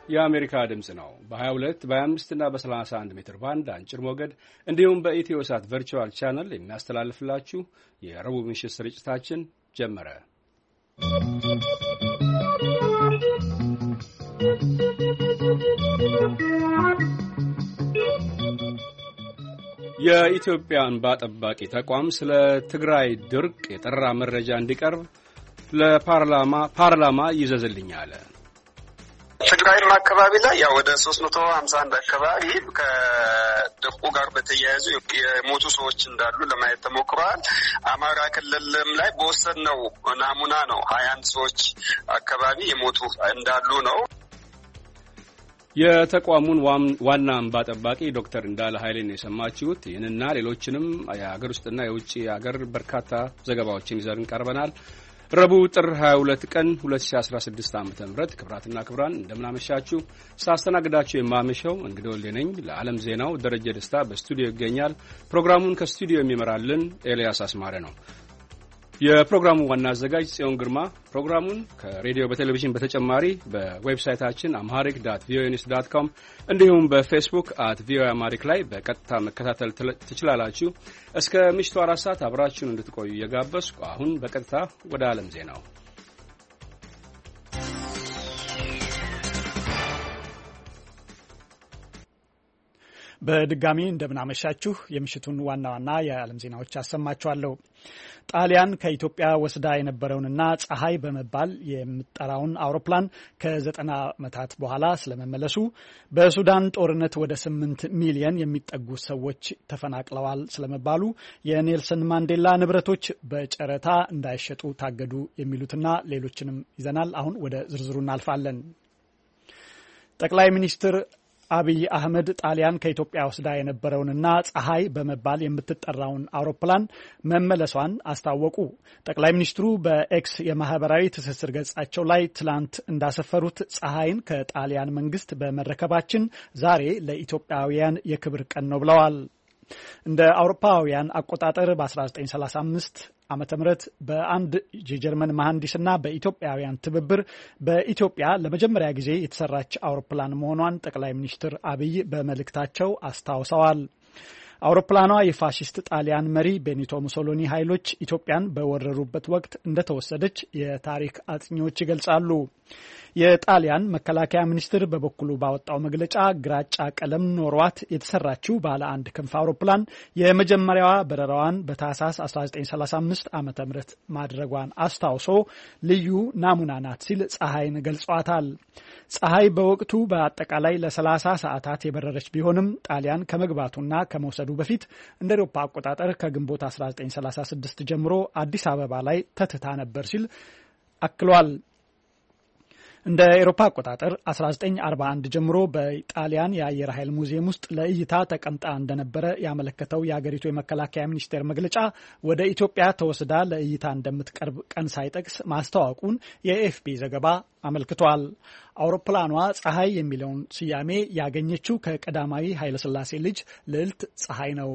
የአሜሪካ ድምጽ ነው። በ22 በ25 እና በ31 ሜትር ባንድ አጭር ሞገድ እንዲሁም በኢትዮሳት ቨርቹዋል ቻናል የሚያስተላልፍላችሁ የረቡዕ ምሽት ስርጭታችን ጀመረ። የኢትዮጵያ እንባ ጠባቂ ተቋም ስለ ትግራይ ድርቅ የጠራ መረጃ እንዲቀርብ ለፓርላማ ይዘዝልኝ አለ። ትግራይም አካባቢ ላይ ያው ወደ 351 አካባቢ ከድርቁ ጋር በተያያዙ የሞቱ ሰዎች እንዳሉ ለማየት ተሞክሯል። አማራ ክልልም ላይ በወሰድነው ናሙና ነው 21 ሰዎች አካባቢ የሞቱ እንዳሉ ነው። የተቋሙን ዋና እንባ ጠባቂ ዶክተር እንዳለ ኃይሌን የሰማችሁት። ይህንና ሌሎችንም የሀገር ውስጥና የውጭ ሀገር በርካታ ዘገባዎችን ይዘን ቀርበናል። ረቡዕ ጥር 22 ቀን 2016 ዓ.ም ክብራትና ክብራን እንደምናመሻችሁ። ሳስተናግዳችሁ የማመሸው እንግዲህ ወልዴ ነኝ። ለዓለም ዜናው ደረጀ ደስታ በስቱዲዮ ይገኛል። ፕሮግራሙን ከስቱዲዮ የሚመራልን ኤልያስ አስማረ ነው። የፕሮግራሙ ዋና አዘጋጅ ጽዮን ግርማ። ፕሮግራሙን ከሬዲዮ በቴሌቪዥን በተጨማሪ በዌብሳይታችን amharic.voanews.com እንዲሁም በፌስቡክ @voaamharic ላይ በቀጥታ መከታተል ትችላላችሁ። እስከ ምሽቱ 4 ሰዓት አብራችሁን እንድትቆዩ እየጋበዝኩ አሁን በቀጥታ ወደ ዓለም ዜናው። በድጋሚ እንደምናመሻችሁ። የምሽቱን ዋና ዋና የዓለም ዜናዎች አሰማችኋለሁ። ጣሊያን ከኢትዮጵያ ወስዳ የነበረውንና ፀሐይ በመባል የምትጠራውን አውሮፕላን ከ90 ዓመታት በኋላ ስለመመለሱ፣ በሱዳን ጦርነት ወደ 8 ሚሊዮን የሚጠጉ ሰዎች ተፈናቅለዋል ስለመባሉ፣ የኔልሰን ማንዴላ ንብረቶች በጨረታ እንዳይሸጡ ታገዱ የሚሉትና ሌሎችንም ይዘናል። አሁን ወደ ዝርዝሩ እናልፋለን። ጠቅላይ ሚኒስትር አብይ አህመድ ጣሊያን ከኢትዮጵያ ወስዳ የነበረውንና ፀሐይ በመባል የምትጠራውን አውሮፕላን መመለሷን አስታወቁ። ጠቅላይ ሚኒስትሩ በኤክስ የማህበራዊ ትስስር ገጻቸው ላይ ትላንት እንዳሰፈሩት ፀሐይን ከጣሊያን መንግስት በመረከባችን ዛሬ ለኢትዮጵያውያን የክብር ቀን ነው ብለዋል። እንደ አውሮፓውያን አቆጣጠር በ1935 ዓመተ ምህረት በአንድ የጀርመን መሐንዲስና በኢትዮጵያውያን ትብብር በኢትዮጵያ ለመጀመሪያ ጊዜ የተሰራች አውሮፕላን መሆኗን ጠቅላይ ሚኒስትር አብይ በመልእክታቸው አስታውሰዋል። አውሮፕላኗ የፋሺስት ጣሊያን መሪ ቤኒቶ ሙሶሎኒ ኃይሎች ኢትዮጵያን በወረሩበት ወቅት እንደተወሰደች የታሪክ አጥኚዎች ይገልጻሉ። የጣሊያን መከላከያ ሚኒስትር በበኩሉ ባወጣው መግለጫ ግራጫ ቀለም ኖሯት የተሰራችው ባለ አንድ ክንፍ አውሮፕላን የመጀመሪያዋ በረራዋን በታህሳስ 1935 ዓመተ ምህረት ማድረጓን አስታውሶ ልዩ ናሙና ናት ሲል ፀሐይን ገልጿታል። ፀሐይ በወቅቱ በአጠቃላይ ለ30 ሰዓታት የበረረች ቢሆንም ጣሊያን ከመግባቱና ከመውሰዱ በፊት እንደ አውሮፓ አቆጣጠር ከግንቦት 1936 ጀምሮ አዲስ አበባ ላይ ተትታ ነበር ሲል አክሏል። እንደ አውሮፓ አቆጣጠር 1941 ጀምሮ በጣሊያን የአየር ኃይል ሙዚየም ውስጥ ለእይታ ተቀምጣ እንደነበረ ያመለከተው የሀገሪቱ የመከላከያ ሚኒስቴር መግለጫ ወደ ኢትዮጵያ ተወስዳ ለእይታ እንደምትቀርብ ቀን ሳይጠቅስ ማስታወቁን የኤፍፒ ዘገባ አመልክቷል። አውሮፕላኗ ፀሐይ የሚለውን ስያሜ ያገኘችው ከቀዳማዊ ኃይለሥላሴ ልጅ ልዕልት ፀሐይ ነው።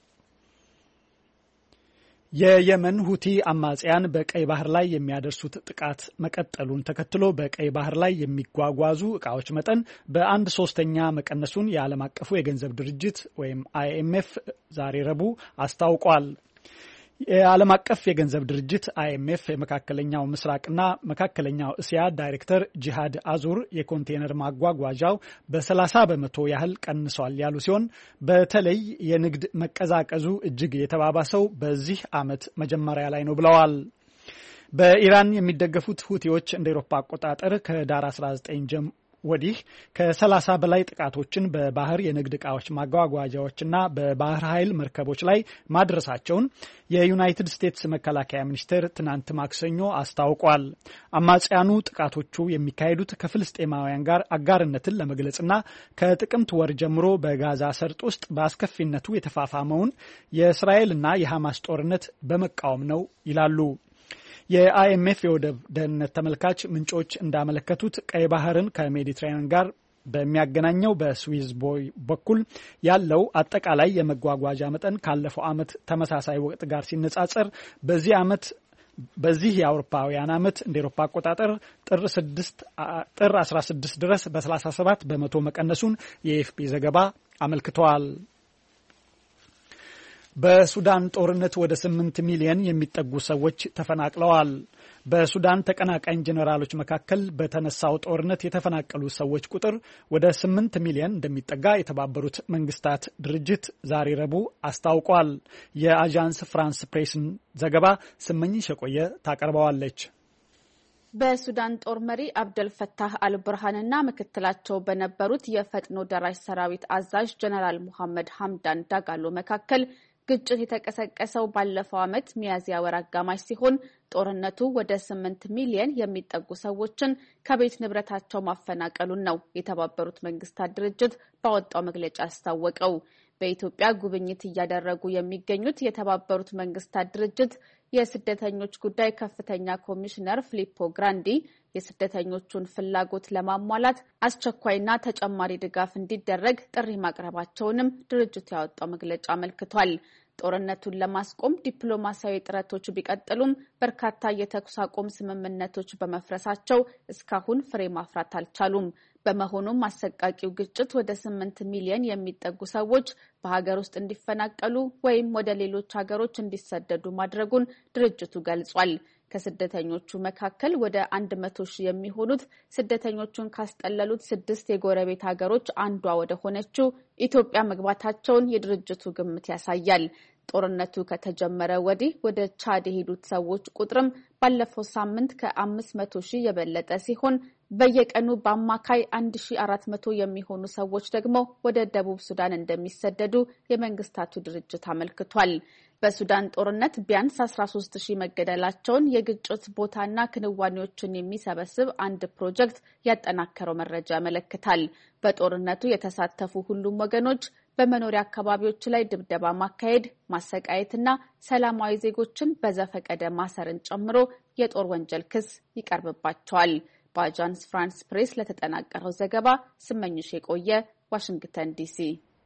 የየመን ሁቲ አማጽያን በቀይ ባህር ላይ የሚያደርሱት ጥቃት መቀጠሉን ተከትሎ በቀይ ባህር ላይ የሚጓጓዙ ዕቃዎች መጠን በ1/3 መቀነሱን የዓለም አቀፉ የገንዘብ ድርጅት ወይም IMF ዛሬ ረቡዕ አስታውቋል። የዓለም አቀፍ የገንዘብ ድርጅት IMF የመካከለኛው ምስራቅና መካከለኛው እስያ ዳይሬክተር ጂሃድ አዙር የኮንቴነር ማጓጓዣው በ30 በመቶ ያህል ቀንሷል ያሉ ሲሆን በተለይ የንግድ መቀዛቀዙ እጅግ የተባባሰው በዚህ ዓመት መጀመሪያ ላይ ነው ብለዋል። በኢራን የሚደገፉት ሁቲዎች እንደ አውሮፓ አቆጣጠር ከዳር 19 ወዲህ ከ30 በላይ ጥቃቶችን በባህር የንግድ ዕቃዎች ማጓጓዣዎችና በባህር ኃይል መርከቦች ላይ ማድረሳቸውን የዩናይትድ ስቴትስ መከላከያ ሚኒስቴር ትናንት ማክሰኞ አስታውቋል። አማጽያኑ ጥቃቶቹ የሚካሄዱት ከፍልስጤማውያን ጋር አጋርነትን ለመግለጽና ከጥቅምት ወር ጀምሮ በጋዛ ሰርጥ ውስጥ በአስከፊነቱ የተፋፋመውን የእስራኤልና የሐማስ ጦርነት በመቃወም ነው ይላሉ። የአይኤምኤፍ የወደብ ደህንነት ተመልካች ምንጮች እንዳመለከቱት ቀይ ባህርን ከሜዲትራኒያን ጋር በሚያገናኘው በስዊዝ ቦይ በኩል ያለው አጠቃላይ የመጓጓዣ መጠን ካለፈው ዓመት ተመሳሳይ ወቅት ጋር ሲነጻጸር በዚህ ዓመት በዚህ የአውሮፓውያን ዓመት እንደ አውሮፓ አቆጣጠር ጥር 16 ድረስ በ37 በመቶ መቀነሱን የኤፍፒ ዘገባ አመልክቷል። በሱዳን ጦርነት ወደ 8 ሚሊዮን የሚጠጉ ሰዎች ተፈናቅለዋል። በሱዳን ተቀናቃኝ ጄኔራሎች መካከል በተነሳው ጦርነት የተፈናቀሉ ሰዎች ቁጥር ወደ 8 ሚሊዮን እንደሚጠጋ የተባበሩት መንግስታት ድርጅት ዛሬ ረቡዕ አስታውቋል። የአጃንስ ፍራንስ ፕሬስን ዘገባ ስመኝሽ የቆየ ታቀርበዋለች። በሱዳን ጦር መሪ አብደል ፈታህ አልቡርሃንና ምክትላቸው በነበሩት የፈጥኖ ደራሽ ሰራዊት አዛዥ ጀነራል ሙሐመድ ሐምዳን ዳጋሎ መካከል ግጭት የተቀሰቀሰው ባለፈው ዓመት ሚያዝያ ወር አጋማሽ ሲሆን ጦርነቱ ወደ 8 ሚሊዮን የሚጠጉ ሰዎችን ከቤት ንብረታቸው ማፈናቀሉን ነው የተባበሩት መንግስታት ድርጅት ባወጣው መግለጫ አስታወቀው። በኢትዮጵያ ጉብኝት እያደረጉ የሚገኙት የተባበሩት መንግስታት ድርጅት የስደተኞች ጉዳይ ከፍተኛ ኮሚሽነር ፊሊፖ ግራንዲ የስደተኞቹን ፍላጎት ለማሟላት አስቸኳይና ተጨማሪ ድጋፍ እንዲደረግ ጥሪ ማቅረባቸውንም ድርጅቱ ያወጣው መግለጫ አመልክቷል። ጦርነቱን ለማስቆም ዲፕሎማሲያዊ ጥረቶች ቢቀጥሉም በርካታ የተኩስ አቁም ስምምነቶች በመፍረሳቸው እስካሁን ፍሬ ማፍራት አልቻሉም። በመሆኑም አሰቃቂው ግጭት ወደ 8 ሚሊዮን የሚጠጉ ሰዎች በሀገር ውስጥ እንዲፈናቀሉ ወይም ወደ ሌሎች ሀገሮች እንዲሰደዱ ማድረጉን ድርጅቱ ገልጿል። ከስደተኞቹ መካከል ወደ 100 ሺህ የሚሆኑት ስደተኞቹን ካስጠለሉት 6 የጎረቤት ሀገሮች አንዷ ወደ ሆነችው ኢትዮጵያ መግባታቸውን የድርጅቱ ግምት ያሳያል። ጦርነቱ ከተጀመረ ወዲህ ወደ ቻድ የሄዱት ሰዎች ቁጥርም ባለፈው ሳምንት ከ500 ሺህ የበለጠ ሲሆን በየቀኑ በአማካይ 1400 የሚሆኑ ሰዎች ደግሞ ወደ ደቡብ ሱዳን እንደሚሰደዱ የመንግስታቱ ድርጅት አመልክቷል። በሱዳን ጦርነት ቢያንስ 13000 መገደላቸውን የግጭት ቦታና ክንዋኔዎችን የሚሰበስብ አንድ ፕሮጀክት ያጠናከረው መረጃ ያመለክታል። በጦርነቱ የተሳተፉ ሁሉም ወገኖች በመኖሪያ አካባቢዎች ላይ ድብደባ ማካሄድ፣ ማሰቃየትና ሰላማዊ ዜጎችን በዘፈቀደ ማሰርን ጨምሮ የጦር ወንጀል ክስ ይቀርብባቸዋል። በአጃንስ ፍራንስ ፕሬስ ለተጠናቀረው ዘገባ ስመኝሽ የቆየ ዋሽንግተን ዲሲ።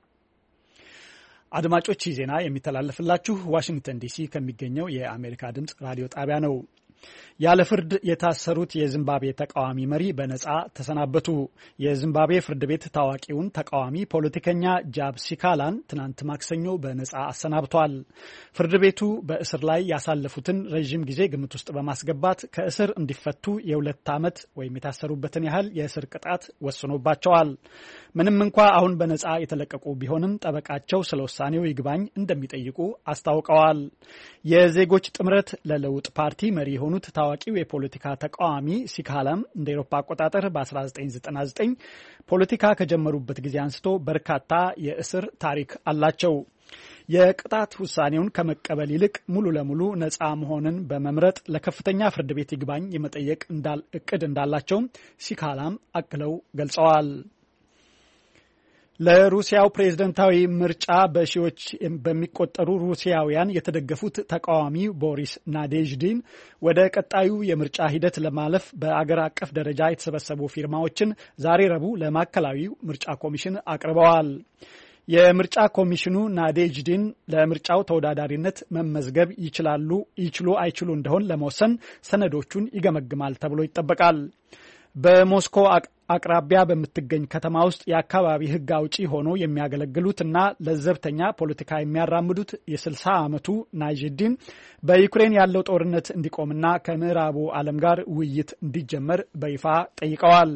አድማጮች ዜና የሚተላለፍላችሁ ዋሽንግተን ዲሲ ከሚገኘው የአሜሪካ ድምጽ ራዲዮ ጣቢያ ነው። ያለ ፍርድ የታሰሩት የዚምባብዌ ተቃዋሚ መሪ በነጻ ተሰናበቱ። የዚምባብዌ ፍርድ ቤት ታዋቂውን ተቃዋሚ ፖለቲከኛ ጃብ ሲካላን ትናንት ማክሰኞ በነጻ አሰናብቷል። ፍርድ ቤቱ በእስር ላይ ያሳለፉትን ረዥም ጊዜ ግምት ውስጥ በማስገባት ከእስር እንዲፈቱ የ2 ዓመት ወይም የታሰሩበትን ያህል የእስር ቅጣት ወስኖባቸዋል። ምንም እንኳ አሁን በነጻ የተለቀቁ ቢሆንም ጠበቃቸው ስለ ውሳኔው ይግባኝ እንደሚጠይቁ አስታውቀዋል። የዜጎች ጥምረት ለለውጥ ፓርቲ መሪ የሆኑት ታዋቂው የፖለቲካ ተቃዋሚ ሲካላም እንደ አውሮፓ አቆጣጠር በ1999 ፖለቲካ ከጀመሩበት ጊዜ አንስቶ በርካታ የእስር ታሪክ አላቸው። የቅጣት ውሳኔውን ከመቀበል ይልቅ ሙሉ ለሙሉ ነጻ መሆንን በመምረጥ ለከፍተኛ ፍርድ ቤት ይግባኝ የመጠየቅ እቅድ እንዳላቸው ሲካላም አክለው ገልጸዋል። ለሩሲያው ፕሬዝዳንታዊ ምርጫ በሺዎች በሚቆጠሩ ሩሲያውያን የተደገፉት ተቃዋሚ ቦሪስ ናዴዥዲን ወደ ቀጣዩ የምርጫ ሂደት ለማለፍ በአገር አቀፍ ደረጃ የተሰበሰቡ ፊርማዎችን ዛሬ ረቡዕ ለማዕከላዊው ምርጫ ኮሚሽን አቅርበዋል። የምርጫ ኮሚሽኑ ናዴዥዲን ለምርጫው ተወዳዳሪነት መመዝገብ ይችሉ አይችሉ እንደሆን ለመወሰን ሰነዶቹን ይገመግማል ተብሎ ይጠበቃል። በሞስኮ አቅራቢያ በምትገኝ ከተማ ውስጥ የአካባቢ ሕግ አውጪ ሆኖ የሚያገለግሉት እና ለዘብተኛ ፖለቲካ የሚያራምዱት የ60 ዓመቱ ናይጄዲን በዩክሬን ያለው ጦርነት እንዲቆምና ከምዕራቡ ዓለም ጋር ውይይት እንዲጀመር በይፋ ጠይቀዋል።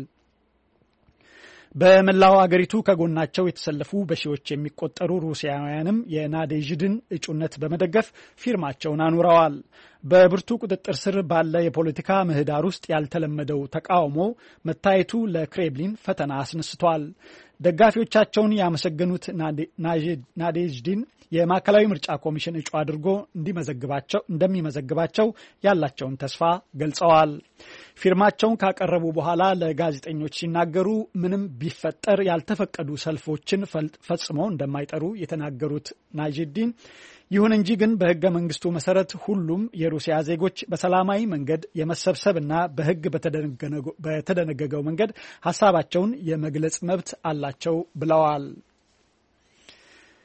በመላው አገሪቱ ከጎናቸው የተሰለፉ በሺዎች የሚቆጠሩ ሩሲያውያንም የናዴዥድን እጩነት በመደገፍ ፊርማቸውን አኑረዋል። በብርቱ ቁጥጥር ስር ባለ የፖለቲካ ምህዳር ውስጥ ያልተለመደው ተቃውሞ መታየቱ ለክሬምሊን ፈተና አስነስቷል። ደጋፊዎቻቸውን ያመሰገኑት ናዴዥዲን የማዕከላዊ ምርጫ ኮሚሽን እጩ አድርጎ እንደሚመዘግባቸው ያላቸውን ተስፋ ገልጸዋል። ፊርማቸውን ካቀረቡ በኋላ ለጋዜጠኞች ሲናገሩ ምንም ቢፈጠር ያልተፈቀዱ ሰልፎችን ፈጽሞ እንደማይጠሩ የተናገሩት ናይጄዲን ይሁን እንጂ ግን በሕገ መንግስቱ መሰረት ሁሉም የሩሲያ ዜጎች በሰላማዊ መንገድ የመሰብሰብና በሕግ በተደነገገው መንገድ ሀሳባቸውን የመግለጽ መብት አላቸው ብለዋል።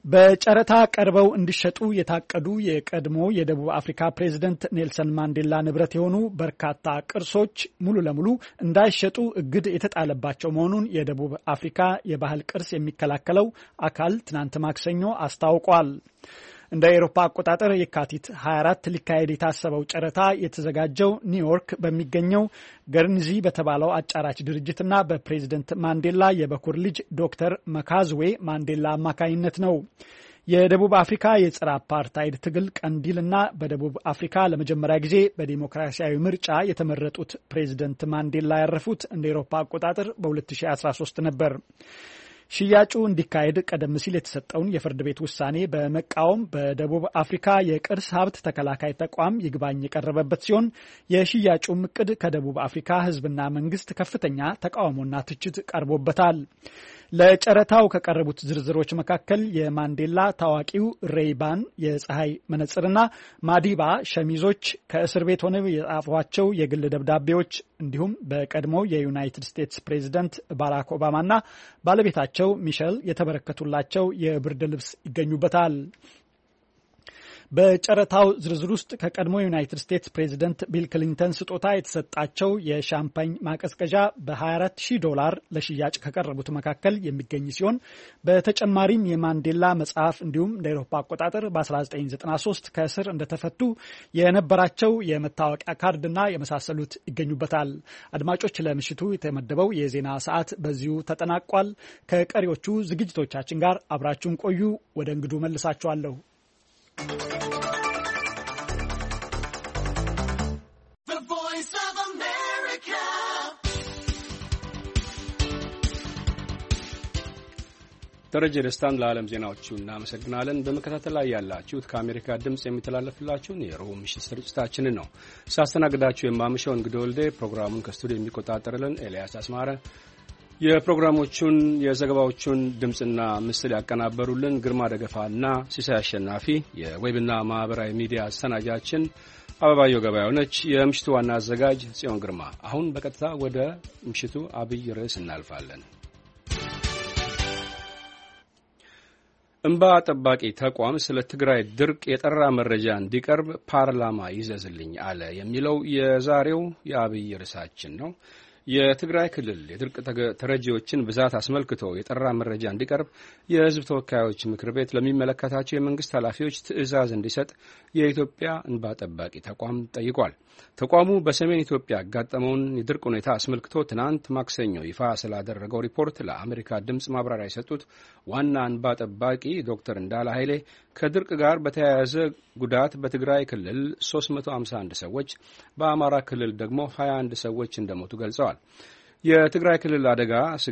በጨረታ ቀርበው እንዲሸጡ የታቀዱ የቀድሞ የደቡብ አፍሪካ ፕሬዝደንት ኔልሰን ማንዴላ ንብረት የሆኑ በርካታ ቅርሶች ሙሉ ለሙሉ እንዳይሸጡ እግድ የተጣለባቸው መሆኑን የደቡብ አፍሪካ የባህል ቅርስ የሚከላከለው አካል ትናንት ማክሰኞ አስታውቋል። እንደ አውሮፓ አቆጣጠር የካቲት 24 ሊካሄድ የታሰበው ጨረታ የተዘጋጀው ኒውዮርክ በሚገኘው ገርንዚ በተባለው አጫራች ድርጅትና በፕሬዝደንት ማንዴላ የበኩር ልጅ ዶክተር መካዝዌ ማንዴላ አማካኝነት ነው። የደቡብ አፍሪካ የጸረ አፓርታይድ ትግል ቀንዲልና በደቡብ አፍሪካ ለመጀመሪያ ጊዜ በዲሞክራሲያዊ ምርጫ የተመረጡት ፕሬዝደንት ማንዴላ ያረፉት እንደ አውሮፓ አቆጣጠር በ2013 ነበር። ሽያጩ እንዲካሄድ ቀደም ሲል የተሰጠውን የፍርድ ቤት ውሳኔ በመቃወም በደቡብ አፍሪካ የቅርስ ሀብት ተከላካይ ተቋም ይግባኝ የቀረበበት ሲሆን የሽያጩም እቅድ ከደቡብ አፍሪካ ሕዝብና መንግስት ከፍተኛ ተቃውሞና ትችት ቀርቦበታል። ለጨረታው ከቀረቡት ዝርዝሮች መካከል የማንዴላ ታዋቂው ሬይባን የፀሐይ መነጽርና ማዲባ ሸሚዞች፣ ከእስር ቤት ሆነው የጻፏቸው የግል ደብዳቤዎች እንዲሁም በቀድሞው የዩናይትድ ስቴትስ ፕሬዝደንት ባራክ ኦባማና ባለቤታቸው ሚሼል የተበረከቱላቸው የብርድ ልብስ ይገኙበታል። በጨረታው ዝርዝር ውስጥ ከቀድሞ ዩናይትድ ስቴትስ ፕሬዝደንት ቢል ክሊንተን ስጦታ የተሰጣቸው የሻምፓኝ ማቀዝቀዣ $24,000 ለሽያጭ ከቀረቡት መካከል የሚገኝ ሲሆን በተጨማሪም የማንዴላ መጽሐፍ እንዲሁም እንደ አውሮፓ አቆጣጠር በ1993 ከእስር እንደተፈቱ የነበራቸው የመታወቂያ ካርድና የመሳሰሉት ይገኙበታል። አድማጮች፣ ለምሽቱ የተመደበው የዜና ሰዓት በዚሁ ተጠናቋል። ከቀሪዎቹ ዝግጅቶቻችን ጋር አብራችሁን ቆዩ። ወደ እንግዱ መልሳችኋለሁ። ደረጀ ደስታን ለዓለም ዜናዎቹ እናመሰግናለን። በመከታተል ላይ ያላችሁት ከአሜሪካ ድምጽ የሚተላለፍላችሁን የረቡዕ ምሽት ስርጭታችንን ነው። ሳስተናግዳችሁ የማምሸው እንግዲህ ወልዴ፣ ፕሮግራሙን ከስቱዲዮ የሚቆጣጠርልን ኤልያስ አስማረ፣ የፕሮግራሞቹን የዘገባዎቹን ድምጽና ምስል ያቀናበሩልን ግርማ ደገፋና ሲሳይ አሸናፊ፣ የዌብና ማህበራዊ ሚዲያ አሰናጃችን አበባየው ገበያው ነች። የምሽቱ ዋና አዘጋጅ ጽዮን ግርማ። አሁን በቀጥታ ወደ ምሽቱ አብይ ርዕስ እናልፋለን። እንባ ጠባቂ ተቋም ስለ ትግራይ ድርቅ የጠራ መረጃ እንዲቀርብ ፓርላማ ይዘዝልኝ አለ የሚለው የዛሬው የአብይ ርዕሳችን ነው። የትግራይ ክልል የድርቅ ተረጂዎችን ብዛት አስመልክቶ የጠራ መረጃ እንዲቀርብ የሕዝብ ተወካዮች ምክር ቤት ለሚመለከታቸው የመንግስት ኃላፊዎች ትዕዛዝ እንዲሰጥ የኢትዮጵያ እንባ ጠባቂ ተቋም ጠይቋል። ተቋሙ በሰሜን ኢትዮጵያ ያጋጠመውን የድርቅ ሁኔታ አስመልክቶ ትናንት ማክሰኞ ይፋ ስላደረገው ሪፖርት ለአሜሪካ ድምፅ ማብራሪያ የሰጡት ዋና እንባ ጠባቂ ዶክተር እንዳለ ኃይሌ ከድርቅ ጋር በተያያዘ ጉዳት በትግራይ ክልል 351 ሰዎች፣ በአማራ ክልል ደግሞ 21 ሰዎች እንደሞቱ ገልጸዋል። የትግራይ ክልል አደጋ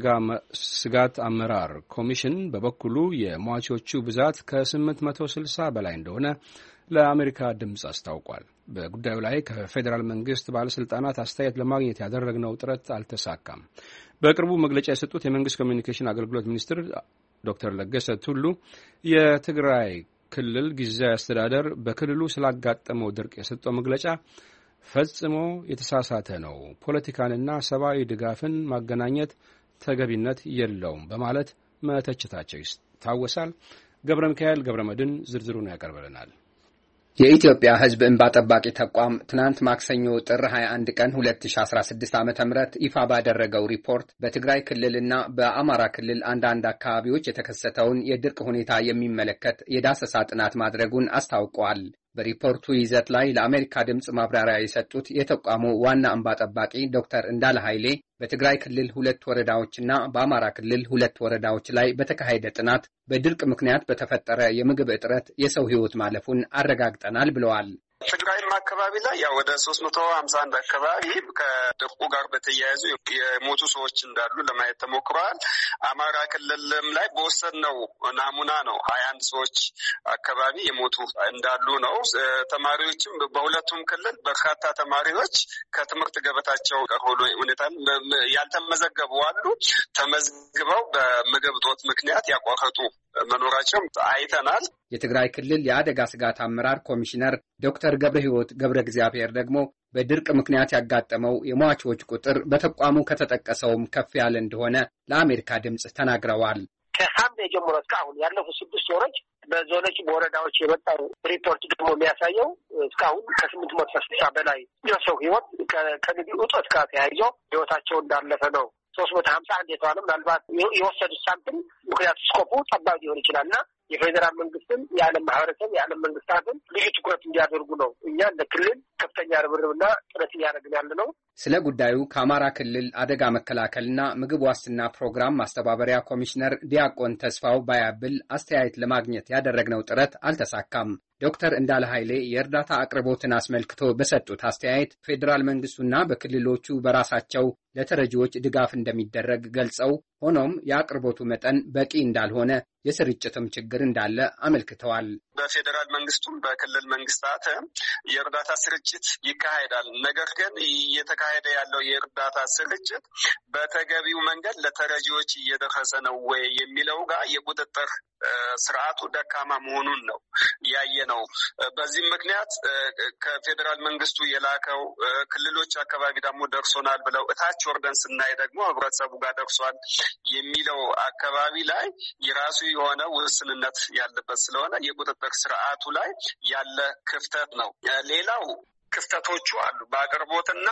ስጋት አመራር ኮሚሽን በበኩሉ የሟቾቹ ብዛት ከ860 በላይ እንደሆነ ለአሜሪካ ድምፅ አስታውቋል። በጉዳዩ ላይ ከፌዴራል መንግስት ባለስልጣናት አስተያየት ለማግኘት ያደረግነው ጥረት አልተሳካም። በቅርቡ መግለጫ የሰጡት የመንግስት ኮሚኒኬሽን አገልግሎት ሚኒስትር ዶክተር ለገሰ ቱሉ የትግራይ ክልል ጊዜያዊ አስተዳደር በክልሉ ስላጋጠመው ድርቅ የሰጠው መግለጫ ፈጽሞ የተሳሳተ ነው፣ ፖለቲካንና ሰብአዊ ድጋፍን ማገናኘት ተገቢነት የለውም በማለት መተቸታቸው ይታወሳል። ገብረ ሚካኤል ገብረ መድን ዝርዝሩን ያቀርበልናል። የኢትዮጵያ ሕዝብ እንባ ጠባቂ ተቋም ትናንት ማክሰኞ ጥር 21 ቀን 2016 ዓ.ም ይፋ ባደረገው ሪፖርት በትግራይ ክልልና በአማራ ክልል አንዳንድ አካባቢዎች የተከሰተውን የድርቅ ሁኔታ የሚመለከት የዳሰሳ ጥናት ማድረጉን አስታውቀዋል። በሪፖርቱ ይዘት ላይ ለአሜሪካ ድምፅ ማብራሪያ የሰጡት የተቋሙ ዋና እንባ ጠባቂ ዶክተር እንዳለ ኃይሌ በትግራይ ክልል 2 ወረዳዎችና በአማራ ክልል 2 ወረዳዎች ላይ በተካሄደ ጥናት በድርቅ ምክንያት በተፈጠረ የምግብ እጥረት የሰው ሕይወት ማለፉን አረጋግጠናል ብለዋል። ትግራይም አካባቢ ላይ ያው ወደ 351 አካባቢ ከድርቁ ጋር በተያያዙ የሞቱ ሰዎች እንዳሉ ለማየት ተሞክረዋል። አማራ ክልልም ላይ በወሰድነው ናሙና ነው 21 ሰዎች አካባቢ የሞቱ እንዳሉ ነው። ተማሪዎችም በሁለቱም ክልል በርካታ ተማሪዎች ከትምህርት ገበታቸው ቀርሆሎ ሁኔታ ያልተመዘገቡ አሉ። ተመዝግበው በምግብ እጦት ምክንያት ያቋረጡ መኖራቸው አይተናል። የትግራይ ክልል የአደጋ ስጋት አመራር ኮሚሽነር ዶክተር ገብረ ሕይወት ገብረ እግዚአብሔር ደግሞ በድርቅ ምክንያት ያጋጠመው የሟቾች ቁጥር በተቋሙ ከተጠቀሰውም ከፍ ያለ እንደሆነ ለአሜሪካ ድምፅ ተናግረዋል። ከሐምሌ ጀምሮ እስካሁን ያለፉት 6 ወሮች በዞኖች በወረዳዎች የመጣው ሪፖርት ደግሞ የሚያሳየው እስካሁን ከ860 በላይ የሰው ህይወት ከንግድ እጦት ጋር ተያይዞ ህይወታቸው እንዳለፈ ነው። 351 የተባለ ምናልባት የወሰዱት ሳምፕል ምክንያቱ ስኮፑ ጠባብ ሊሆን ይችላልና የፌዴራል መንግስትም የዓለም ማህበረሰብ የዓለም መንግስታትም ልዩ ትኩረት እንዲያደርጉ ነው እኛ እንደ ክልል ከፍተኛ ርብርብና ጥረት እያደረግን ያለ ነው። ስለ ጉዳዩ ከአማራ ክልል አደጋ መከላከልና ምግብ ዋስትና ፕሮግራም ማስተባበሪያ ኮሚሽነር ዲያቆን ተስፋው ባያብል አስተያየት ለማግኘት ያደረግነው ጥረት አልተሳካም። ዶክተር እንዳለ ኃይሌ የእርዳታ አቅርቦትን አስመልክቶ በሰጡት አስተያየት ፌዴራል መንግስቱና በክልሎቹ በራሳቸው ለተረጂዎች ድጋፍ እንደሚደረግ ገልጸው ሆኖም የአቅርቦቱ መጠን በቂ እንዳልሆነ የስርጭትም ችግር እንዳለ አመልክተዋል። በፌዴራል መንግስቱም በክልል መንግስታት የእርዳታ ስርጭት ይካሄዳል። ነገር ግን እየተካሄደ ያለው የእርዳታ ስርጭት በተገቢው መንገድ ለተረጂዎች እየደረሰ ነው ወይ የሚለው ጋር የቁጥጥር ስርዓቱ ደካማ መሆኑን ነው ያየ ነው። በዚህ ምክንያት ከፌዴራል መንግስቱ የላከው ክልሎች አካባቢ ደግሞ ደርሶናል ብለው እታች ወርደን ስናይ ደግሞ ህብረተሰቡ ጋር ደርሷል የሚለው አካባቢ ላይ የራሱ የሆነ ውስንነት ያለበት ስለሆነ የቁጥጥር ስርዓቱ ላይ ያለ ክፍተት ነው። ሌላው ክፍተቶቹ አሉ። በአቅርቦትና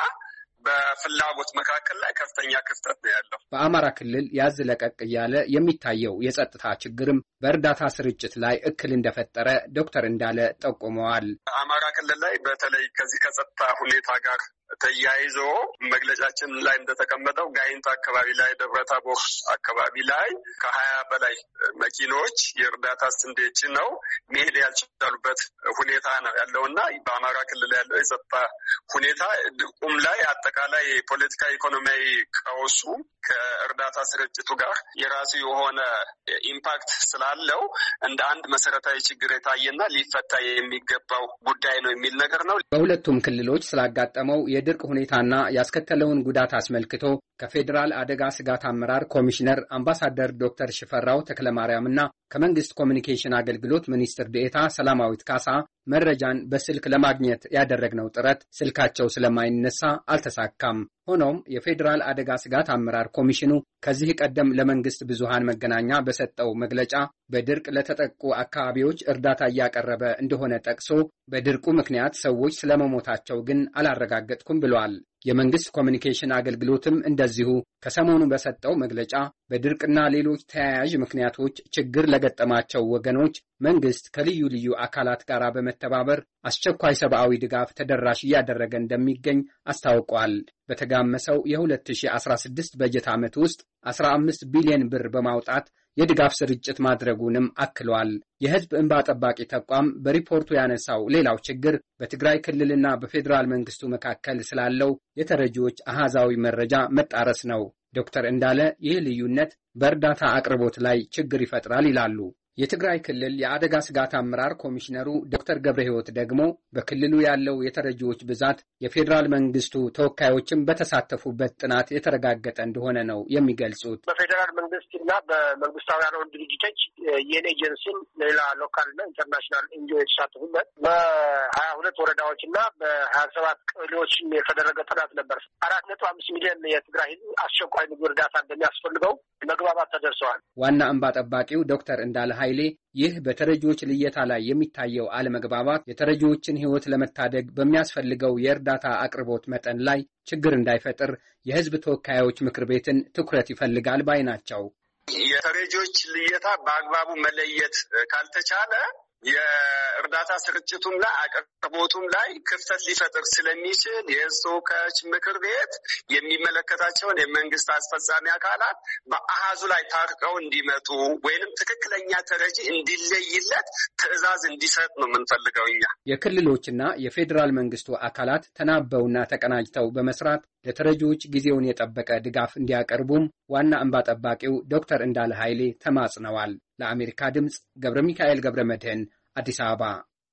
በፍላጎት መካከል ላይ ከፍተኛ ክፍተት ነው ያለው። በአማራ ክልል ያዝ ለቀቅ እያለ የሚታየው የጸጥታ ችግርም በእርዳታ ስርጭት ላይ እክል እንደፈጠረ ዶክተር እንዳለ ጠቁመዋል። አማራ ክልል ላይ በተለይ ከዚህ ከጸጥታ ሁኔታ ጋር ተያይዞ መግለጫችን ላይ እንደተቀመጠው ጋይንት አካባቢ ላይ ደብረታቦር አካባቢ ላይ ከ20 በላይ መኪኖች የእርዳታ ስንዴ ጭነው መሄድ ያልቻሉበት ሁኔታ ነው ያለውና በአማራ ክልል ያለው የጸጥታ ሁኔታ ድቁም ላይ አጠቃላይ ፖለቲካ ኢኮኖሚያዊ ቀውሱ ከእርዳታ ስርጭቱ ጋር የራሱ የሆነ ኢምፓክት ስላለው እንደ አንድ መሰረታዊ ችግር የታየና ሊፈታ የሚገባው ጉዳይ ነው የሚል ነገር ነው። በሁለቱም ክልሎች ስላጋጠመው የድርቅ ሁኔታና ያስከተለውን ጉዳት አስመልክቶ ከፌዴራል አደጋ ስጋት አመራር ኮሚሽነር አምባሳደር ዶክተር ሽፈራው ተክለማርያምና ከመንግስት ኮሚኒኬሽን አገልግሎት ሚኒስትር ዴኤታ ሰላማዊት ካሳ መረጃን በስልክ ለማግኘት ያደረግነው ጥረት ስልካቸው ስለማይነሳ አልተሳካም። ሆኖም የፌዴራል አደጋ ስጋት አመራር ኮሚሽኑ ከዚህ ቀደም ለመንግስት ብዙሃን መገናኛ በሰጠው መግለጫ በድርቅ ለተጠቁ አካባቢዎች እርዳታ እያቀረበ እንደሆነ ጠቅሶ በድርቁ ምክንያት ሰዎች ስለመሞታቸው ግን አላረጋገጥኩም ብሏል። የመንግስት ኮሚኒኬሽን አገልግሎትም እንደዚሁ ከሰሞኑ በሰጠው መግለጫ በድርቅና ሌሎች ተያያዥ ምክንያቶች ችግር ለገጠማቸው ወገኖች መንግስት ከልዩ ልዩ አካላት ጋር በመተባበር አስቸኳይ ሰብአዊ ድጋፍ ተደራሽ እያደረገ እንደሚገኝ አስታውቋል። በተጋመሰው የ2016 በጀት ዓመት ውስጥ 15 ቢሊዮን ብር በማውጣት የድጋፍ ስርጭት ማድረጉንም አክሏል። የህዝብ እንባ ጠባቂ ተቋም በሪፖርቱ ያነሳው ሌላው ችግር በትግራይ ክልልና በፌዴራል መንግስቱ መካከል ስላለው የተረጂዎች አሃዛዊ መረጃ መጣረስ ነው። ዶክተር እንዳለ ይህ ልዩነት በእርዳታ አቅርቦት ላይ ችግር ይፈጥራል ይላሉ። የትግራይ ክልል የአደጋ ስጋት አመራር ኮሚሽነሩ ዶክተር ገብረ ሕይወት ደግሞ በክልሉ ያለው የተረጂዎች ብዛት የፌዴራል መንግስቱ ተወካዮችን በተሳተፉበት ጥናት የተረጋገጠ እንደሆነ ነው የሚገልጹት። በፌዴራል መንግስትና በመንግስታዊ ያልሆኑ ድርጅቶች የኔ ኤጀንሲን ሌላ ሎካልና ኢንተርናሽናል ኤንጂኦ የተሳተፉበት በ22 ወረዳዎችና በ27 ቀበሌዎችን የተደረገ ጥናት ነበር። 4.5 ሚሊዮን የትግራይ ህዝብ አስቸኳይ ምግብ እርዳታ እንደሚያስፈልገው መግባባት ተደርሰዋል። ዋና እንባ ጠባቂው ዶክተር እንዳለ ኃይሌ ይህ በተረጂዎች ልየታ ላይ የሚታየው አለመግባባት የተረጂዎችን ህይወት ለመታደግ በሚያስፈልገው የእርዳታ አቅርቦት መጠን ላይ ችግር እንዳይፈጥር የህዝብ ተወካዮች ምክር ቤትን ትኩረት ይፈልጋል ባይ ናቸው። የተረጂዎች ልየታ በአግባቡ መለየት ካልተቻለ የእርዳታ ስርጭቱም ላይ አቅርቦቱም ላይ ክፍተት ሊፈጥር ስለሚችል የህዝብ ተወካዮች ምክር ቤት የሚመለከታቸውን የመንግስት አስፈጻሚ አካላት በአሃዙ ላይ ታርቀው እንዲመጡ ወይንም ትክክለኛ ተረጂ እንዲለይለት ትዕዛዝ እንዲሰጥ ነው የምንፈልገው። እኛ የክልሎችና የፌዴራል መንግስቱ አካላት ተናበውና ተቀናጅተው በመስራት ለተረጂዎች ጊዜውን የጠበቀ ድጋፍ እንዲያቀርቡም ዋና እንባ ጠባቂው ዶክተር እንዳለ ኃይሌ ተማጽነዋል። ለአሜሪካ ድምፅ ገብረ ሚካኤል ገብረ መድህን አዲስ አበባ።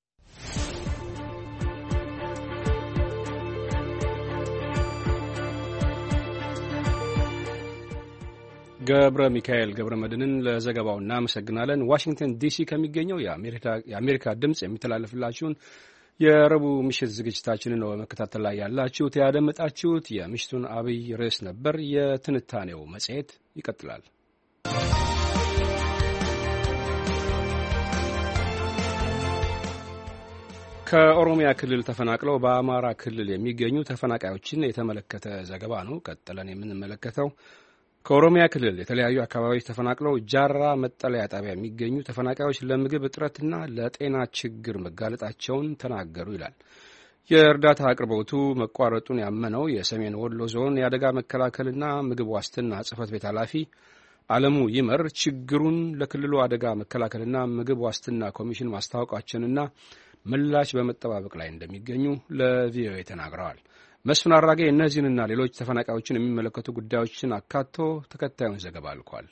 ገብረ ሚካኤል ገብረ መድህንን ለዘገባው እናመሰግናለን። ዋሽንግተን ዲሲ ከሚገኘው የአሜሪካ ድምፅ የሚተላለፍላችሁን የረቡዕ ምሽት ዝግጅታችንን ነው በመከታተል ላይ ያላችሁት። ያደመጣችሁት የምሽቱን አብይ ርዕስ ነበር። የትንታኔው መጽሔት ይቀጥላል። ከኦሮሚያ ክልል ተፈናቅለው በአማራ ክልል የሚገኙ ተፈናቃዮችን የተመለከተ ዘገባ ነው ቀጥለን የምንመለከተው። ከኦሮሚያ ክልል የተለያዩ አካባቢዎች ተፈናቅለው ጃራ መጠለያ ጣቢያ የሚገኙ ተፈናቃዮች ለምግብ እጥረትና ለጤና ችግር መጋለጣቸውን ተናገሩ ይላል። የእርዳታ አቅርቦቱ መቋረጡን ያመነው የሰሜን ወሎ ዞን የአደጋ መከላከልና ምግብ ዋስትና ጽሕፈት ቤት ኃላፊ አለሙ ይመር ችግሩን ለክልሉ አደጋ መከላከልና ምግብ ዋስትና ኮሚሽን ማስታወቃቸውንና ምላሽ በመጠባበቅ ላይ እንደሚገኙ ለቪኦኤ ተናግረዋል። መስፍን አራጌ እነዚህንና ሌሎች ተፈናቃዮችን የሚመለከቱ ጉዳዮችን አካቶ ተከታዩን ዘገባ ልኳል።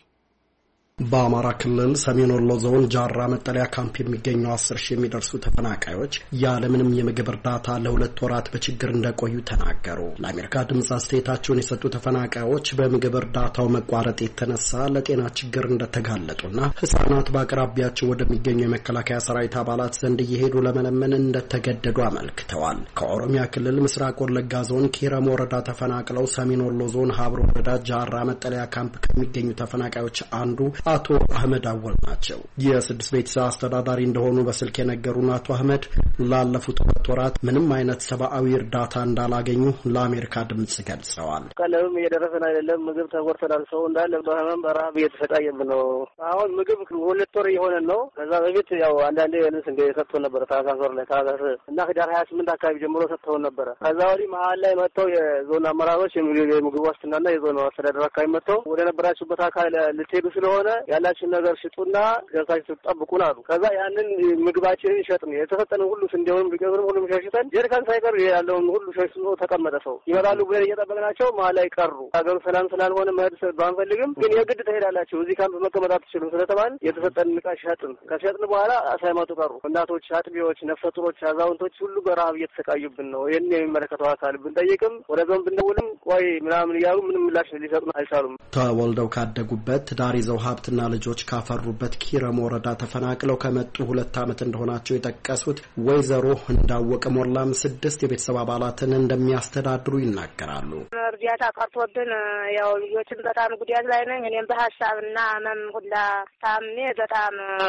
በአማራ ክልል ሰሜን ወሎ ዞን ጃራ መጠለያ ካምፕ የሚገኙ 10 ሺህ የሚደርሱ ተፈናቃዮች ያለምንም የምግብ እርዳታ ለ2 ወራት በችግር እንደቆዩ ተናገሩ። ለአሜሪካ ድምፅ አስተያየታቸውን የሰጡ ተፈናቃዮች በምግብ እርዳታው መቋረጥ የተነሳ ለጤና ችግር እንደተጋለጡና ሕፃናት በአቅራቢያቸው ወደሚገኙ የመከላከያ ሰራዊት አባላት ዘንድ እየሄዱ ለመለመን እንደተገደዱ አመልክተዋል። ከኦሮሚያ ክልል ምስራቅ ወለጋ ዞን ኪረም ወረዳ ተፈናቅለው ሰሜን ወሎ ዞን ሀብሮ ወረዳ ጃራ መጠለያ ካምፕ ከሚገኙ ተፈናቃዮች አንዱ አቶ አህመድ አወል ናቸው። የ6 ቤተሰብ አስተዳዳሪ እንደሆኑ በስልክ የነገሩን አቶ አህመድ ላለፉት 2 ወራት ምንም አይነት ሰብአዊ እርዳታ እንዳላገኙ ለአሜሪካ ድምጽ ገልጸዋል። ቀለብም እየደረሰን አይደለም። ምግብ ተጎርተናል። ሰው እንዳለ በህመም በረሃብ እየተሰቃየብን ነው። አሁን ምግብ 2 ወር የሆነን ነው። ከዛ በፊት ያው አንዳንዴ እንስ እንደ ሰጥቶን ነበር። ታህሳስ ወር ላይ ታህሳስ እና ህዳር 28 አካባቢ ጀምሮ ሰጥተውን ነበር። ከዛ ወዲህ መሀል ላይ መጥተው የዞን አመራሮች የምግብ ዋስትናና የዞን አስተዳደር አካባቢ መጥተው ወደ ነበራችሁበት አካል ልትሄዱ ስለሆነ ያላችን ነገር ሽጡና ገብታችሁ ተጠብቁን አሉ። ከዛ ያንን ምግባችንን ሸጥን። የተሰጠንን ሁሉ ስንዴውንም ቢቀርም ሁሉም ሸሽተን ጀሪካን ሳይቀር ያለውን ሁሉ ሸሽቶ ተቀመጠ። ሰው ይመጣሉ ብለን እየጠበቅናቸው መሀል ላይ ቀሩ። ሀገሩ ሰላም ስላልሆነ መሄድ ባንፈልግም ግን የግድ ትሄዳላችሁ እዚህ ካምፕ መቀመጥ አትችሉም ስለተባል የተሰጠንን ዕቃ ሸጥን። ከሸጥን በኋላ ሳይመጡ ቀሩ። እናቶች፣ አጥቢዎች፣ ነፍሰ ጡሮች፣ አዛውንቶች ሁሉ በረሀብ እየተሰቃዩብን ነው። ይህን የሚመለከተው አካል ብንጠይቅም ወደ ዞን ብንደውልም ቆይ ምናምን እያሉ ምንም ምላሽ ሊሰጡን አልቻሉም። ተወልደው ካደጉበት ትዳር ይዘው ሀብትና ልጆች ካፈሩበት ኪረም ወረዳ ተፈናቅለው ከመጡ 2 ዓመት እንደሆናቸው የጠቀሱት ወይዘሮ እንዳወቀ ሞላም 6 የቤተሰብ አባላትን እንደሚያስተዳድሩ ይናገራሉ። እርዳታ ቀርቶብን ያው ልጆችን በጣም ጉዳት ላይ ነኝ። እኔም በሀሳብና ህመም ሁላ ታሜ በጣም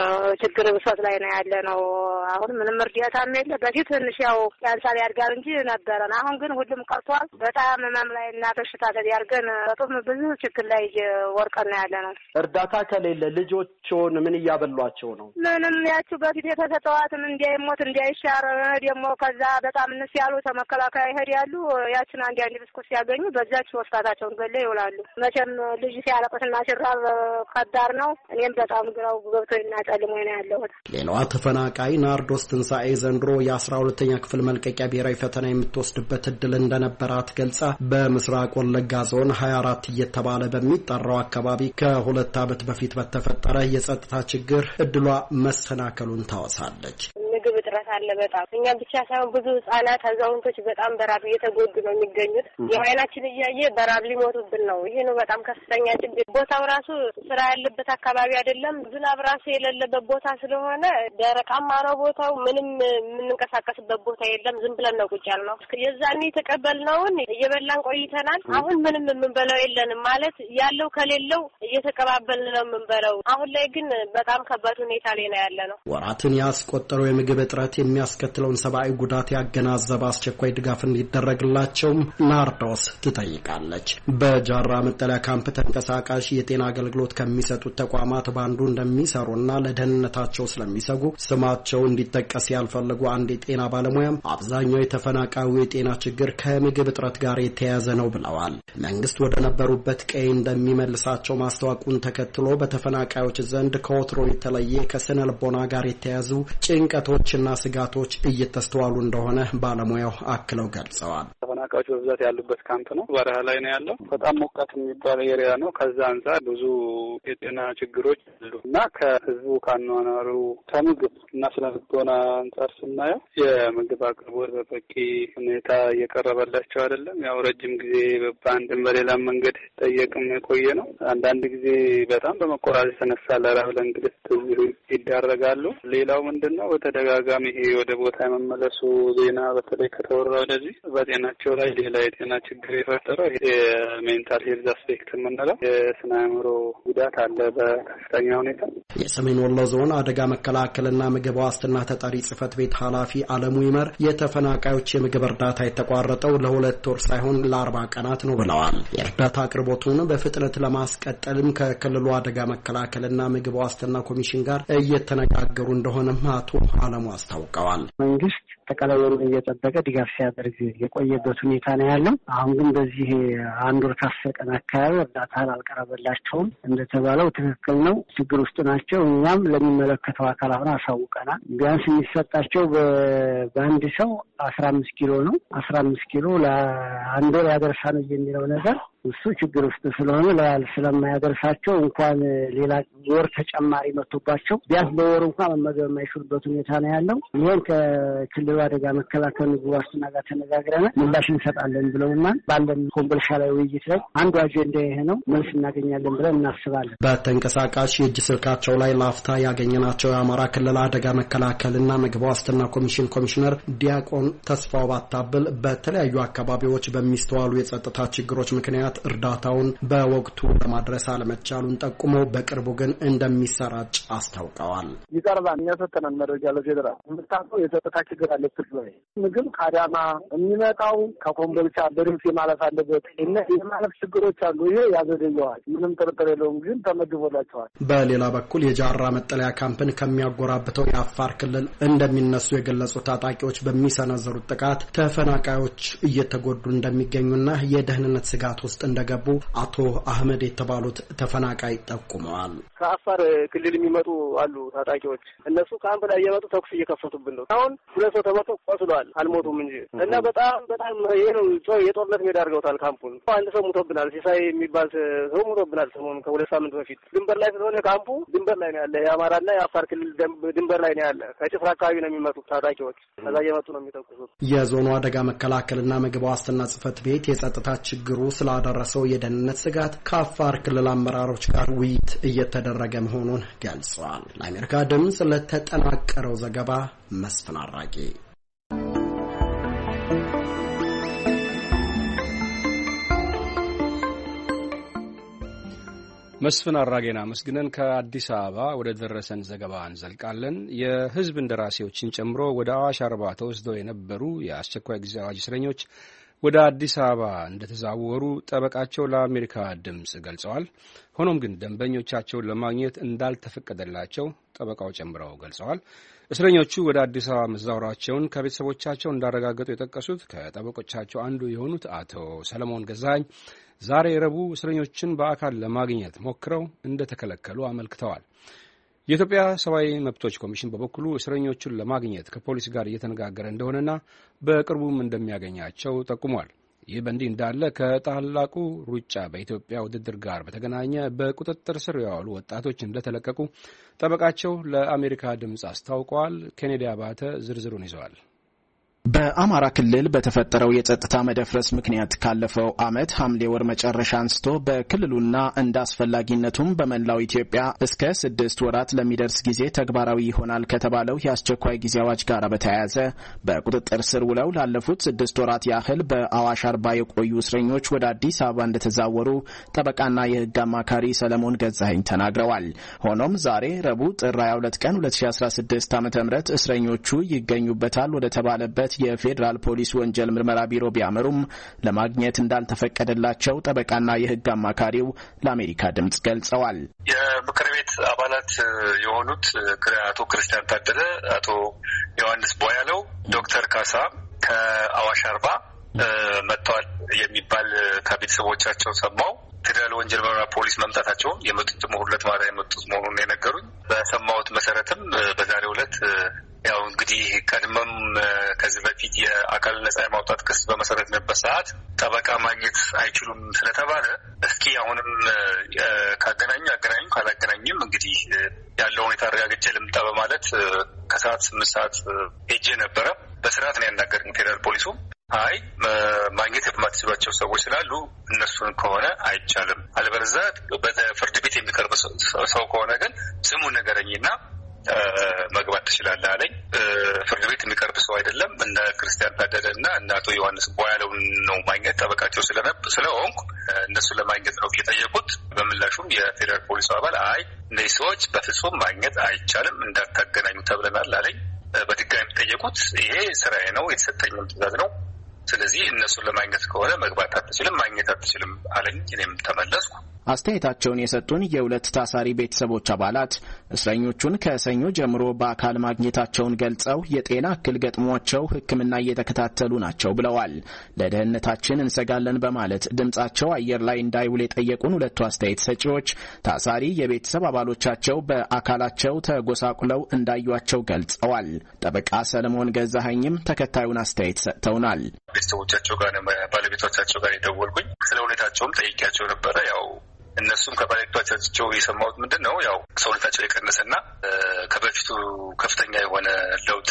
ችግር ብሶት ላይ ነው ያለ ነው። አሁን ምንም እርዳታም የለ። በፊት ትንሽ ያው ያንሳል ያድጋል እንጂ ነበረን። አሁን ግን ሁሉም ቀርቷል። በጣም ህመም ላይ እና በሽታ ተያርገን በጣም ብዙ ችግር ላይ ወርቀን ነው ያለ ነው። እርዳታ ከሌለ ልጆቹን ምን እያበሏቸው ነው? ምንም ያችሁ በፊት የተሰጠዋትን እንዳይሞት እንዳይሻር ደግሞ ከዛ በጣም እንስ ያሉ ተመከላከያ ይሄዳሉ። ያችን አንድ ብስኩት ሲያገኙ በዛች ወስታታቸውን ገለ ይውላሉ። መቼም ልጅ ሲያለቅስና ሲራብ ከባድ ነው። እኔም በጣም ግራው ገብቶኝና ጨልሞኝ ነው ያለሁት። ሌላዋ ተፈናቃይ ናርዶስ ትንሳኤ ዘንድሮ የ12ኛ ክፍል መልቀቂያ ብሔራዊ ፈተና የምትወስድበት እድል እንደነበራት ገልጻ በምስራቅ ወለጋ ዞን 24 እየተባለ በሚጠራው አካባቢ ከ2 ዓመት በፊት በተፈጠረ የጸጥታ ችግር እድሏ መሰናከሉን ታወሳለች። ምግብ እጥረት አለ በጣም እኛ ብቻ ሳይሆን ብዙ ህጻናት አዛውንቶች በጣም በራብ እየተጎዱ ነው የሚገኙት። የዓይናችን እያየ በራብ ሊሞቱብን ነው። ይሄ ነው በጣም ከፍተኛ ችግር። ቦታው ራሱ ስራ ያለበት አካባቢ አይደለም። ዝናብ ራሱ የሌለበት ቦታ ስለሆነ ደረቃማ ነው ቦታው። ምንም የምንንቀሳቀስበት ቦታ የለም። ዝም ብለን ነው ቁጭ ያልነው። የዛኔ የተቀበልነውን እየበላን ቆይተናል። አሁን ምንም የምንበላው የለንም ማለት ያለው ከሌለው እየተቀባበልን ነው የምንበላው። አሁን ላይ ግን በጣም ከባድ ሁኔታ ላይ ነው ያለ ነው። ወራትን ያስቆጠረው የምግብ እጥረት የሚያስከትለውን ሰብአዊ ጉዳት ያገናዘበ አስቸኳይ ድጋፍ እንዲደረግላቸውም ናርዶስ ትጠይቃለች። በጃራ መጠለያ ካምፕ ተንቀሳቃሽ የጤና አገልግሎት ከሚሰጡት ተቋማት ባንዱ እንደሚሰሩና ለደህንነታቸው ስለሚሰጉ ስማቸው እንዲጠቀስ ያልፈለጉ አንድ የጤና ባለሙያም አብዛኛው የተፈናቃዩ የጤና ችግር ከምግብ እጥረት ጋር የተያያዘ ነው ብለዋል። መንግስት ወደ ነበሩበት ቀይ እንደሚመልሳቸው ማስታወቁን ተከትሎ በተፈናቃዮች ዘንድ ከወትሮ የተለየ ከስነ ልቦና ጋር የተያዙ ጭንቀቶችና ስጋቶች እየተስተዋሉ እንደሆነ ባለሙያው አክለው ገልጸዋል። ተፈናቃዮች በብዛት ያሉበት ካምፕ ነው። በረሃ ላይ ነው ያለው። በጣም ሞቃት የሚባል ኤሪያ ነው። ከዛ አንጻር ብዙ የጤና ችግሮች አሉ እና ከህዝቡ ካኗኗሩ ከምግብ እና ስነ ልቦና አንጻር ስናየው የምግብ አቅርቦት በበቂ ሁኔታ እየቀረበላቸው አይደለም። ያው ረጅም ጊዜ በአንድም በሌላም መንገድ ጠየቅም የቆየ ነው። አንዳንድ ጊዜ በጣም በመቆራረጥ የተነሳ ለረሃብ ለእንግልት ይዳረጋሉ። ሌላው ምንድነው በተደጋጋሚ ይሄ ወደ ቦታ የመመለሱ ዜና በተለይ ከተወራ ወደዚህ በጤናቸው በላይ ሌላ የጤና ችግር የፈጠረው የሜንታል ሄልዝ አስፔክት የምንለው የስነ አእምሮ ጉዳት አለ በከፍተኛ ሁኔታ። የሰሜን ወሎ ዞን አደጋ መከላከልና ምግብ ዋስትና ተጠሪ ጽህፈት ቤት ኃላፊ አለሙ ይመር የተፈናቃዮች የምግብ እርዳታ የተቋረጠው ለ2 ወር ሳይሆን ለ40 ቀናት ነው ብለዋል። የእርዳታ አቅርቦቱን በፍጥነት ለማስቀጠልም ከክልሉ አደጋ መከላከልና ምግብ ዋስትና ኮሚሽን ጋር እየተነጋገሩ እንደሆነም አቶ አለሙ አስታውቀዋል። መንግስት ተቀላቀሉን እየጠበቀ ድጋፍ ሲያደርግ የቆየበት ሁኔታ ነው ያለው። አሁን ግን በዚህ 1 ወር ከ10 አካባቢ እርዳታ አልቀረበላቸውም። እንደተባለው ትክክል ነው፣ ችግር ውስጥ ናቸው። እኛም ለሚመለከተው አካል አሁን አሳውቀናል። ቢያንስ የሚሰጣቸው በአንድ ሰው 15 ኪሎ ነው። 15 ኪሎ ለ1 ወር ያደርሳል የሚለው ነገር እሱ ችግር ውስጥ ስለሆነ ስለማያደርሳቸው እንኳን ሌላ ወር ተጨማሪ መጥቶባቸው ቢያንስ በወር እንኳን መመገብ የማይችሉበት ሁኔታ ነው ያለው። ይሄን ከክልሉ አደጋ መከላከል ምግብ ዋስትና ጋር ተነጋግረናል፣ ምላሽ እንሰጣለን ብለውናል። ባለን ኮምቦልቻ ላይ ውይይት ላይ አንዱ አጀንዳ ይሄ ነው፣ መልስ እናገኛለን ብለን እናስባለን። በተንቀሳቃሽ የእጅ ስልካቸው ላይ ላፍታ ያገኘናቸው የአማራ ክልል አደጋ መከላከልና ምግብ ዋስትና ኮሚሽን ኮሚሽነር ዲያቆን ተስፋው ባታብል በተለያዩ አካባቢዎች በሚስተዋሉ የጸጥታ ችግሮች ምክንያት እርዳታውን በወቅቱ ለማድረስ አለመቻሉን ጠቁሞ በቅርቡ ግን እንደሚሰራጭ አስታውቀዋል። ይቀርባል። የሚያሰጠነን መረጃ ለፌደራል የምታውቀው የጸጥታ ችግር አለበት ወይ? ምግብ ከአዳማ የሚመጣው ከኮምቦልቻ በርንስ ማለፍ አለበት። የማለፍ ችግሮች አሉ። ይሄ ያዘገየዋል፣ ምንም ጥርጥር የለውም። ግን ተመድቦላቸዋል። በሌላ በኩል የጃራ መጠለያ ካምፕን ከሚያጎራብተው የአፋር ክልል እንደሚነሱ የገለጹ ታጣቂዎች በሚሰነዘሩት ጥቃት ተፈናቃዮች እየተጎዱ እንደሚገኙና የደህንነት ስጋት ውስጥ እንደገቡ አቶ አህመድ የተባሉት ተፈናቃይ ጠቁመዋል። ከአፋር ክልል የሚመጡ አሉ ታጣቂዎች። እነሱ ካምፕ ላይ እየመጡ ተኩስ እየከፈቱብን ነው። አሁን 2 ሰው ተመቶ ቆስሏል፣ አልሞቱም እንጂ እና በጣም ይሄ ነው የጦርነት ሜዳ አድርገውታል ካምፑን። አንድ ሰው ሞቶብናል፣ ሲሳይ የሚባል ሰው ሞቶብናል። ሰሞኑን ከ2 ሳምንት በፊት ድንበር ላይ ስለሆነ ካምፑ ድንበር ላይ ነው ያለ፣ የአማራና የአፋር ክልል ድንበር ላይ ነው ያለ። ከጭፍራ አካባቢ ነው የሚመጡት ታጣቂዎች፣ ከዛ እየመጡ ነው የሚተኩሱት። የዞኑ አደጋ መከላከልና ምግብ ዋስትና ጽህፈት ቤት የጸጥታ ችግሩ ስላደረሰው የደህንነት ስጋት ከአፋር ክልል አመራሮች ጋር ውይይት እየተደረገ መሆኑን ገልጸዋል። ለአሜሪካ ድምፅ ለተጠናቀረው ዘገባ መስፍን አራጌ። መስፍን አራጌና መስግነን ከአዲስ አበባ ወደ ደረሰን ዘገባ እንዘልቃለን። የህዝብ እንደራሴዎችን ጨምሮ ወደ አዋሽ አርባ ተወስደው የነበሩ የአስቸኳይ ጊዜ አዋጅ እስረኞች ወደ አዲስ አበባ እንደተዛወሩ ጠበቃቸው ለአሜሪካ ድምፅ ገልጸዋል። ሆኖም ግን ደንበኞቻቸውን ለማግኘት እንዳልተፈቀደላቸው ጠበቃው ጨምረው ገልጸዋል። እስረኞቹ ወደ አዲስ አበባ መዛወራቸውን ከቤተሰቦቻቸው እንዳረጋገጡ የጠቀሱት ከጠበቆቻቸው አንዱ የሆኑት አቶ ሰለሞን ገዛኸኝ ዛሬ ረቡዕ እስረኞችን በአካል ለማግኘት ሞክረው እንደተከለከሉ አመልክተዋል። የኢትዮጵያ ሰብአዊ መብቶች ኮሚሽን በበኩሉ እስረኞቹን ለማግኘት ከፖሊስ ጋር እየተነጋገረ እንደሆነና በቅርቡም እንደሚያገኛቸው ጠቁሟል። ይህ በእንዲህ እንዳለ ከታላቁ ሩጫ በኢትዮጵያ ውድድር ጋር በተገናኘ በቁጥጥር ስር የዋሉ ወጣቶች እንደተለቀቁ ጠበቃቸው ለአሜሪካ ድምፅ አስታውቀዋል። ኬኔዲ አባተ ዝርዝሩን ይዘዋል። በአማራ ክልል በተፈጠረው የጸጥታ መደፍረስ ምክንያት ካለፈው ዓመት ሐምሌ ወር መጨረሻ አንስቶ በክልሉና እንደ አስፈላጊነቱም በመላው ኢትዮጵያ እስከ 6 ወራት ለሚደርስ ጊዜ ተግባራዊ ይሆናል ከተባለው የአስቸኳይ ጊዜ አዋጅ ጋር በተያያዘ በቁጥጥር ስር ውለው ላለፉት 6 ወራት ያህል በአዋሽ አርባ የቆዩ እስረኞች ወደ አዲስ አበባ እንደተዛወሩ ጠበቃና የሕግ አማካሪ ሰለሞን ገዛኸኝ ተናግረዋል። ሆኖም ዛሬ ረቡዕ ጥር 22 ቀን 2016 ዓ.ም እስረኞቹ ይገኙበታል ወደ ተባለበት የፌዴራል ፖሊስ ወንጀል ምርመራ ቢሮ ቢያመሩም ለማግኘት እንዳልተፈቀደላቸው ጠበቃና የሕግ አማካሪው ለአሜሪካ ድምጽ ገልጸዋል። የምክር ቤት አባላት የሆኑት አቶ ክርስቲያን ታደለ፣ አቶ ዮሐንስ ቦያለው፣ ዶክተር ካሳ ከአዋሽ አርባ መጥተዋል የሚባል ከቤተሰቦቻቸው ሰማው። ፌዴራል ወንጀል ምርመራ ፖሊስ መምጣታቸውን የመጡት ሁለት ማታ የመጡት መሆኑን የነገሩኝ። በሰማሁት መሰረትም በዛሬው ዕለት ያው እንግዲህ ቀድመም ከዚህ በፊት የአካል ነጻ የማውጣት ክስ በመሰረትንበት ሰዓት ጠበቃ ማግኘት አይችሉም ስለተባለ እስኪ አሁንም ካገናኙ ካላገናኝም እንግዲህ ያለው ሁኔታ አረጋግጬ ልምጣ በማለት ከሰዓት 8 ሰዓት ሄጄ ነበረ። በስርዓት ነው ያናገረኝ ፌዴራል ፖሊሱ። አይ ማግኘት የማትችሏቸው ሰዎች ስላሉ እነሱን ከሆነ አይቻልም፣ አለበለዚያ በፍርድ ቤት የሚቀርብ ሰው ከሆነ ግን ስሙን ንገረኝና መግባት ትችላለህ አለኝ። ፍርድ ቤት የሚቀርብ ሰው አይደለም። እነ ክርስቲያን ታደለና እነ አቶ ዮሐንስ ቦያለውን ነው ማግኘት ጠበቃቸው ስለሆንኩ እነሱ ለማግኘት ነው የጠየቁት። በምላሹም የፌዴራል ፖሊስ አባል አይ እነዚህ ሰዎች በፍጹም ማግኘት አይቻልም እንዳታገናኙ ተብለናል አለኝ። በድጋሚ ጠየቁት። ይሄ ስራዬ ነው የተሰጠኝም ትዕዛዝ ነው። ስለዚህ እነሱን ለማግኘት ከሆነ መግባት አትችልም፣ ማግኘት አትችልም አለኝ። እኔም ተመለስኩ። አስተያየታቸውን የሰጡን የሁለት ታሳሪ ቤተሰቦች አባላት እስረኞቹን ከሰኞ ጀምሮ በአካል ማግኘታቸውን ገልጸው የጤና እክል ገጥሟቸው ሕክምና እየተከታተሉ ናቸው ብለዋል። ለደህንነታችን እንሰጋለን በማለት ድምጻቸው አየር ላይ እንዳይውል የጠየቁን ሁለቱ አስተያየት ሰጪዎች ታሳሪ የቤተሰብ አባሎቻቸው በአካላቸው ተጎሳቁለው እንዳዩቸው ገልጸዋል። ጠበቃ ሰለሞን ገዛኸኝም ተከታዩን አስተያየት ሰጥተውናል። ቤተሰቦቻቸው ጋር ባለቤቶቻቸው ጋር የደወልኩኝ ስለ ሁኔታቸውም ጠይቄያቸው ነበረ። ያው እነሱም ከባለቤቶቻቸው የሰማሁት ምንድን ነው ያው ሰውነታቸው የቀነሰና ከበፊቱ ከፍተኛ የሆነ ለውጥ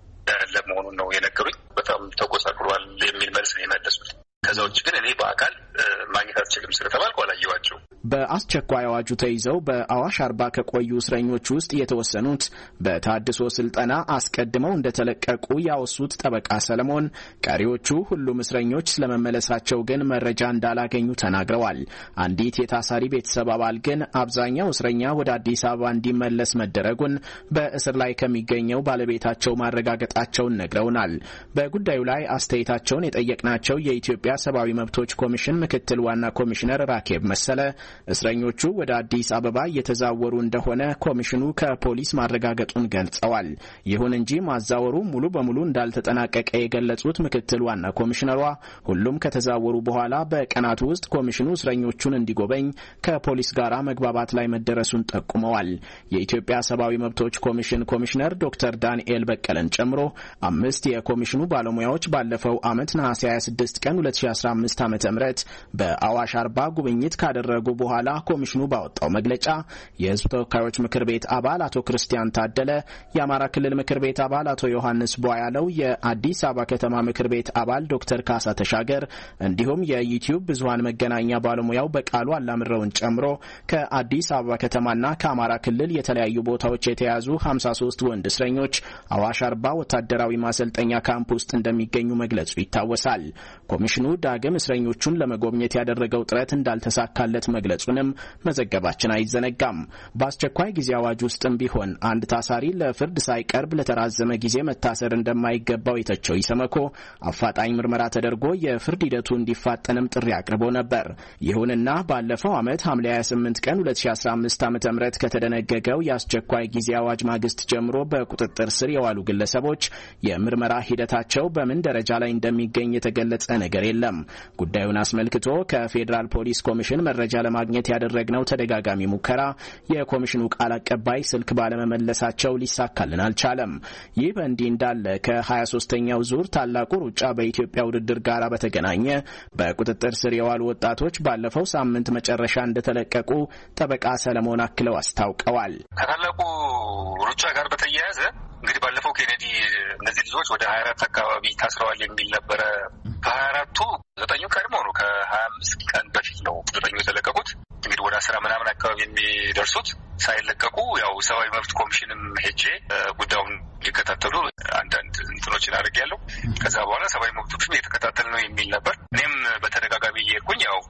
ያለ መሆኑን ነው የነገሩኝ። በጣም ተጎሳቅሏል የሚል መልስ ነው የመለሱት። ከዛ ውጭ ግን እኔ በአካል ማግኘት አልችልም ስለተባልኩ አላየኋቸው። በአስቸኳይ አዋጁ ተይዘው በአዋሽ አርባ ከቆዩ እስረኞች ውስጥ የተወሰኑት በታድሶ ስልጠና አስቀድመው እንደተለቀቁ ያወሱት ጠበቃ ሰለሞን ቀሪዎቹ ሁሉም እስረኞች ስለመመለሳቸው ግን መረጃ እንዳላገኙ ተናግረዋል። አንዲት የታሳሪ ቤተሰብ አባል ግን አብዛኛው እስረኛ ወደ አዲስ አበባ እንዲመለስ መደረጉን በእስር ላይ ከሚገኘው ባለቤታቸው ማረጋገጣቸውን ነግረውናል። በጉዳዩ ላይ አስተያየታቸውን የጠየቅናቸው የኢትዮጵያ ሰብአዊ መብቶች ኮሚሽን ምክትል ዋና ኮሚሽነር ራኬብ መሰለ እስረኞቹ ወደ አዲስ አበባ እየተዛወሩ እንደሆነ ኮሚሽኑ ከፖሊስ ማረጋገጡን ገልጸዋል። ይሁን እንጂ ማዛወሩ ሙሉ በሙሉ እንዳልተጠናቀቀ የገለጹት ምክትል ዋና ኮሚሽነሯ ሁሉም ከተዛወሩ በኋላ በቀናቱ ውስጥ ኮሚሽኑ እስረኞቹን እንዲጎበኝ ከፖሊስ ጋር መግባባት ላይ መደረሱን ጠቁመዋል። የኢትዮጵያ ሰብአዊ መብቶች ኮሚሽን ኮሚሽነር ዶክተር ዳንኤል በቀለን ጨምሮ 5 የኮሚሽኑ ባለሙያዎች ባለፈው ዓመት ነሐሴ 26 ቀን 2015 ዓ.ም በአዋሽ አርባ ጉብኝት ካደረጉ በኋላ ኮሚሽኑ ባወጣው መግለጫ የሕዝብ ተወካዮች ምክር ቤት አባል አቶ ክርስቲያን ታደለ፣ የአማራ ክልል ምክር ቤት አባል አቶ ዮሐንስ ቦያለው፣ የአዲስ አበባ ከተማ ምክር ቤት አባል ዶክተር ካሳ ተሻገር እንዲሁም የዩቲዩብ ብዙሃን መገናኛ ባለሙያው በቃሉ አላምረውን ጨምሮ ከአዲስ አበባ ከተማና ከአማራ ክልል የተለያዩ ቦታዎች የተያዙ 53 ወንድ እስረኞች አዋሽ አርባ ወታደራዊ ማሰልጠኛ ካምፕ ውስጥ እንደሚገኙ መግለጹ ይታወሳል። ኮሚሽኑ ዳግም እስረኞቹን ለመጎብኘት ያደረገው ጥረት እንዳልተሳካለት መግለጹንም መዘገባችን አይዘነጋም። በአስቸኳይ ጊዜ አዋጅ ውስጥም ቢሆን አንድ ታሳሪ ለፍርድ ሳይቀርብ ለተራዘመ ጊዜ መታሰር እንደማይገባው የተቸው ኢሰመኮ አፋጣኝ ምርመራ ተደርጎ የፍርድ ሂደቱ እንዲፋጠንም ጥሪ አቅርቦ ነበር። ይሁንና ባለፈው ዓመት ሐምሌ 28 ቀን 2015 ዓ.ም ከተደነገገው የአስቸኳይ ጊዜ አዋጅ ማግስት ጀምሮ በቁጥጥር ስር የዋሉ ግለሰቦች የምርመራ ሂደታቸው በምን ደረጃ ላይ እንደሚገኝ የተገለጸ ነገር የለም። ጉዳዩን አስመልክቶ ከፌዴራል ፖሊስ ኮሚሽን መረጃ ለማግኘት ያደረግነው ተደጋጋሚ ሙከራ የኮሚሽኑ ቃል አቀባይ ስልክ ባለመመለሳቸው ሊሳካልን አልቻለም። ይህ በእንዲህ እንዳለ ከ23ኛው ዙር ታላቁ ሩጫ በኢትዮጵያ ውድድር ጋር በተገናኘ በቁጥጥር ስር የዋሉ ወጣቶች ባለፈው ሳምንት መጨረሻ እንደተለቀቁ ጠበቃ ሰለሞን አክለው አስታውቀዋል። ከታላቁ ሩጫ ጋር በተያያዘ እንግዲህ ባለፈው ኬኔዲ እነዚህ ልጆች ወደ 24 አካባቢ ታስረዋል የሚል ነበረ። ከ24ቱ 9ኙ ቀድሞ ነው። ከ25 ቀን በፊት ነው 9ኙ የተለቀቁት። እንግዲህ ወደ 10 ምናምን አካባቢ የሚደርሱት ሳይለቀቁ ያው ሰብአዊ መብት ኮሚሽንም ሄጄ ጉዳዩን ሊከታተሉ አንዳንድ እንትኖችን አድርጌያለሁ። ከዛ በኋላ ሰብአዊ መብቶችም እየተከታተል ነው የሚል ነበር። እኔም በተደጋጋሚ እየሄድኩኝ ያው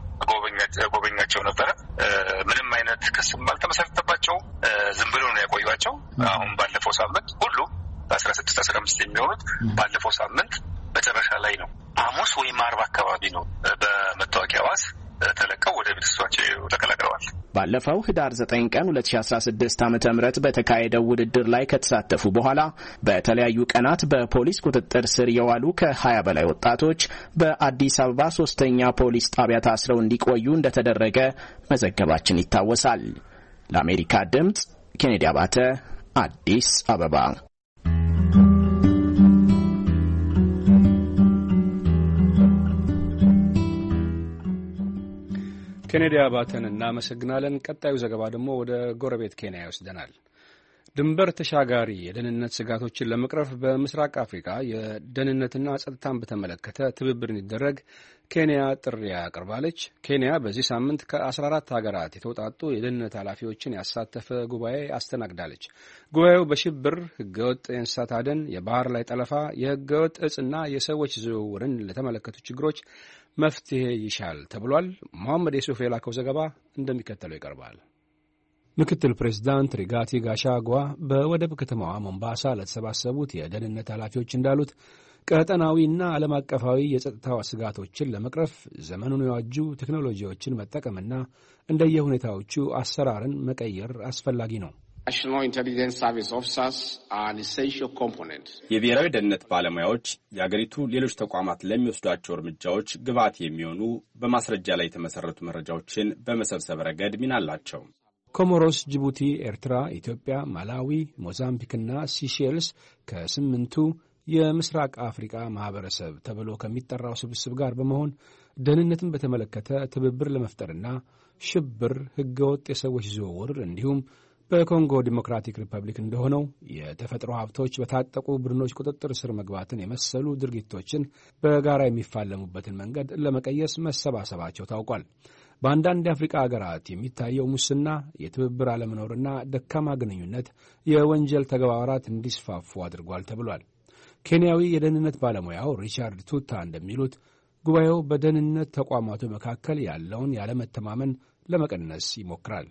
ጎበኛቸው ነበረ። ምንም አይነት ክስም አልተመሰረተባቸው። ዝም ብሎ ነው ያቆዩቸው። አሁን ባለፈው ሳምንት ሁሉም በ16-15 የሚሆኑት ባለፈው ሳምንት መጨረሻ ላይ ነው ሐሙስ ወይም አርብ አካባቢ ነው በመታወቂያ ዋስ ተለቀው ወደ ቤተሰባቸው ተቀላቅለዋል። ባለፈው ህዳር 9 ቀን 2016 ዓ.ም በተካሄደው ውድድር ላይ ከተሳተፉ በኋላ በተለያዩ ቀናት በፖሊስ ቁጥጥር ስር የዋሉ ከ20 በላይ ወጣቶች በአዲስ አበባ 3ኛ ፖሊስ ጣቢያ ታስረው እንዲቆዩ እንደተደረገ መዘገባችን ይታወሳል። ለአሜሪካ ድምጽ ኬኔዲ አባተ አዲስ አበባ። ኬኔዲ አባተን እናመሰግናለን። ቀጣዩ ዘገባ ደግሞ ወደ ጎረቤት ኬንያ ይወስደናል። ድንበር ተሻጋሪ የደህንነት ስጋቶችን ለመቅረፍ በምስራቅ አፍሪካ የደህንነትና ጸጥታን በተመለከተ ትብብር እንዲደረግ ኬንያ ጥሪ አቅርባለች። ኬንያ በዚህ ሳምንት ከ14 ሀገራት የተውጣጡ የደህንነት ኃላፊዎችን ያሳተፈ ጉባኤ አስተናግዳለች። ጉባኤው በሽብር፣ ህገወጥ የእንስሳት አደን፣ የባህር ላይ ጠለፋ፣ የህገወጥ እጽና የሰዎች ዝውውርን ለተመለከቱ ችግሮች መፍትሄ ይሻል ተብሏል። መሐመድ የሱፍ የላከው ዘገባ እንደሚከተለው ይቀርባል። ምክትል ፕሬዚዳንት ሪጋቲ ጋሻጓ በወደብ ከተማዋ ሞምባሳ ለተሰባሰቡት የደህንነት ኃላፊዎች እንዳሉት ቀጠናዊና ዓለም አቀፋዊ የጸጥታ ስጋቶችን ለመቅረፍ ዘመኑን የዋጁ ቴክኖሎጂዎችን መጠቀምና እንደየሁኔታዎቹ አሰራርን መቀየር አስፈላጊ ነው። የብሔራዊ ደህንነት ባለሙያዎች የአገሪቱ ሌሎች ተቋማት ለሚወስዷቸው እርምጃዎች ግብዓት የሚሆኑ በማስረጃ ላይ የተመሠረቱ መረጃዎችን በመሰብሰብ ረገድ ሚና አላቸው። ኮሞሮስ፣ ጅቡቲ፣ ኤርትራ፣ ኢትዮጵያ፣ ማላዊ፣ ሞዛምቢክና ሲሼልስ ከ8ቱ የምስራቅ አፍሪካ ማህበረሰብ ተብሎ ከሚጠራው ስብስብ ጋር በመሆን ደህንነትን በተመለከተ ትብብር ለመፍጠርና ሽብር፣ ህገወጥ የሰዎች ዝውውር እንዲሁም በኮንጎ ዲሞክራቲክ ሪፐብሊክ እንደሆነው የተፈጥሮ ሀብቶች በታጠቁ ቡድኖች ቁጥጥር ስር መግባትን የመሰሉ ድርጊቶችን በጋራ የሚፋለሙበትን መንገድ ለመቀየስ መሰባሰባቸው ታውቋል። በአንዳንድ የአፍሪካ ሀገራት የሚታየው ሙስና፣ የትብብር አለመኖርና ደካማ ግንኙነት የወንጀል ተግባራት እንዲስፋፉ አድርጓል ተብሏል። ኬንያዊ የደህንነት ባለሙያው ሪቻርድ ቱታ እንደሚሉት ጉባኤው በደህንነት ተቋማቱ መካከል ያለውን ያለመተማመን ለመቀነስ ይሞክራል።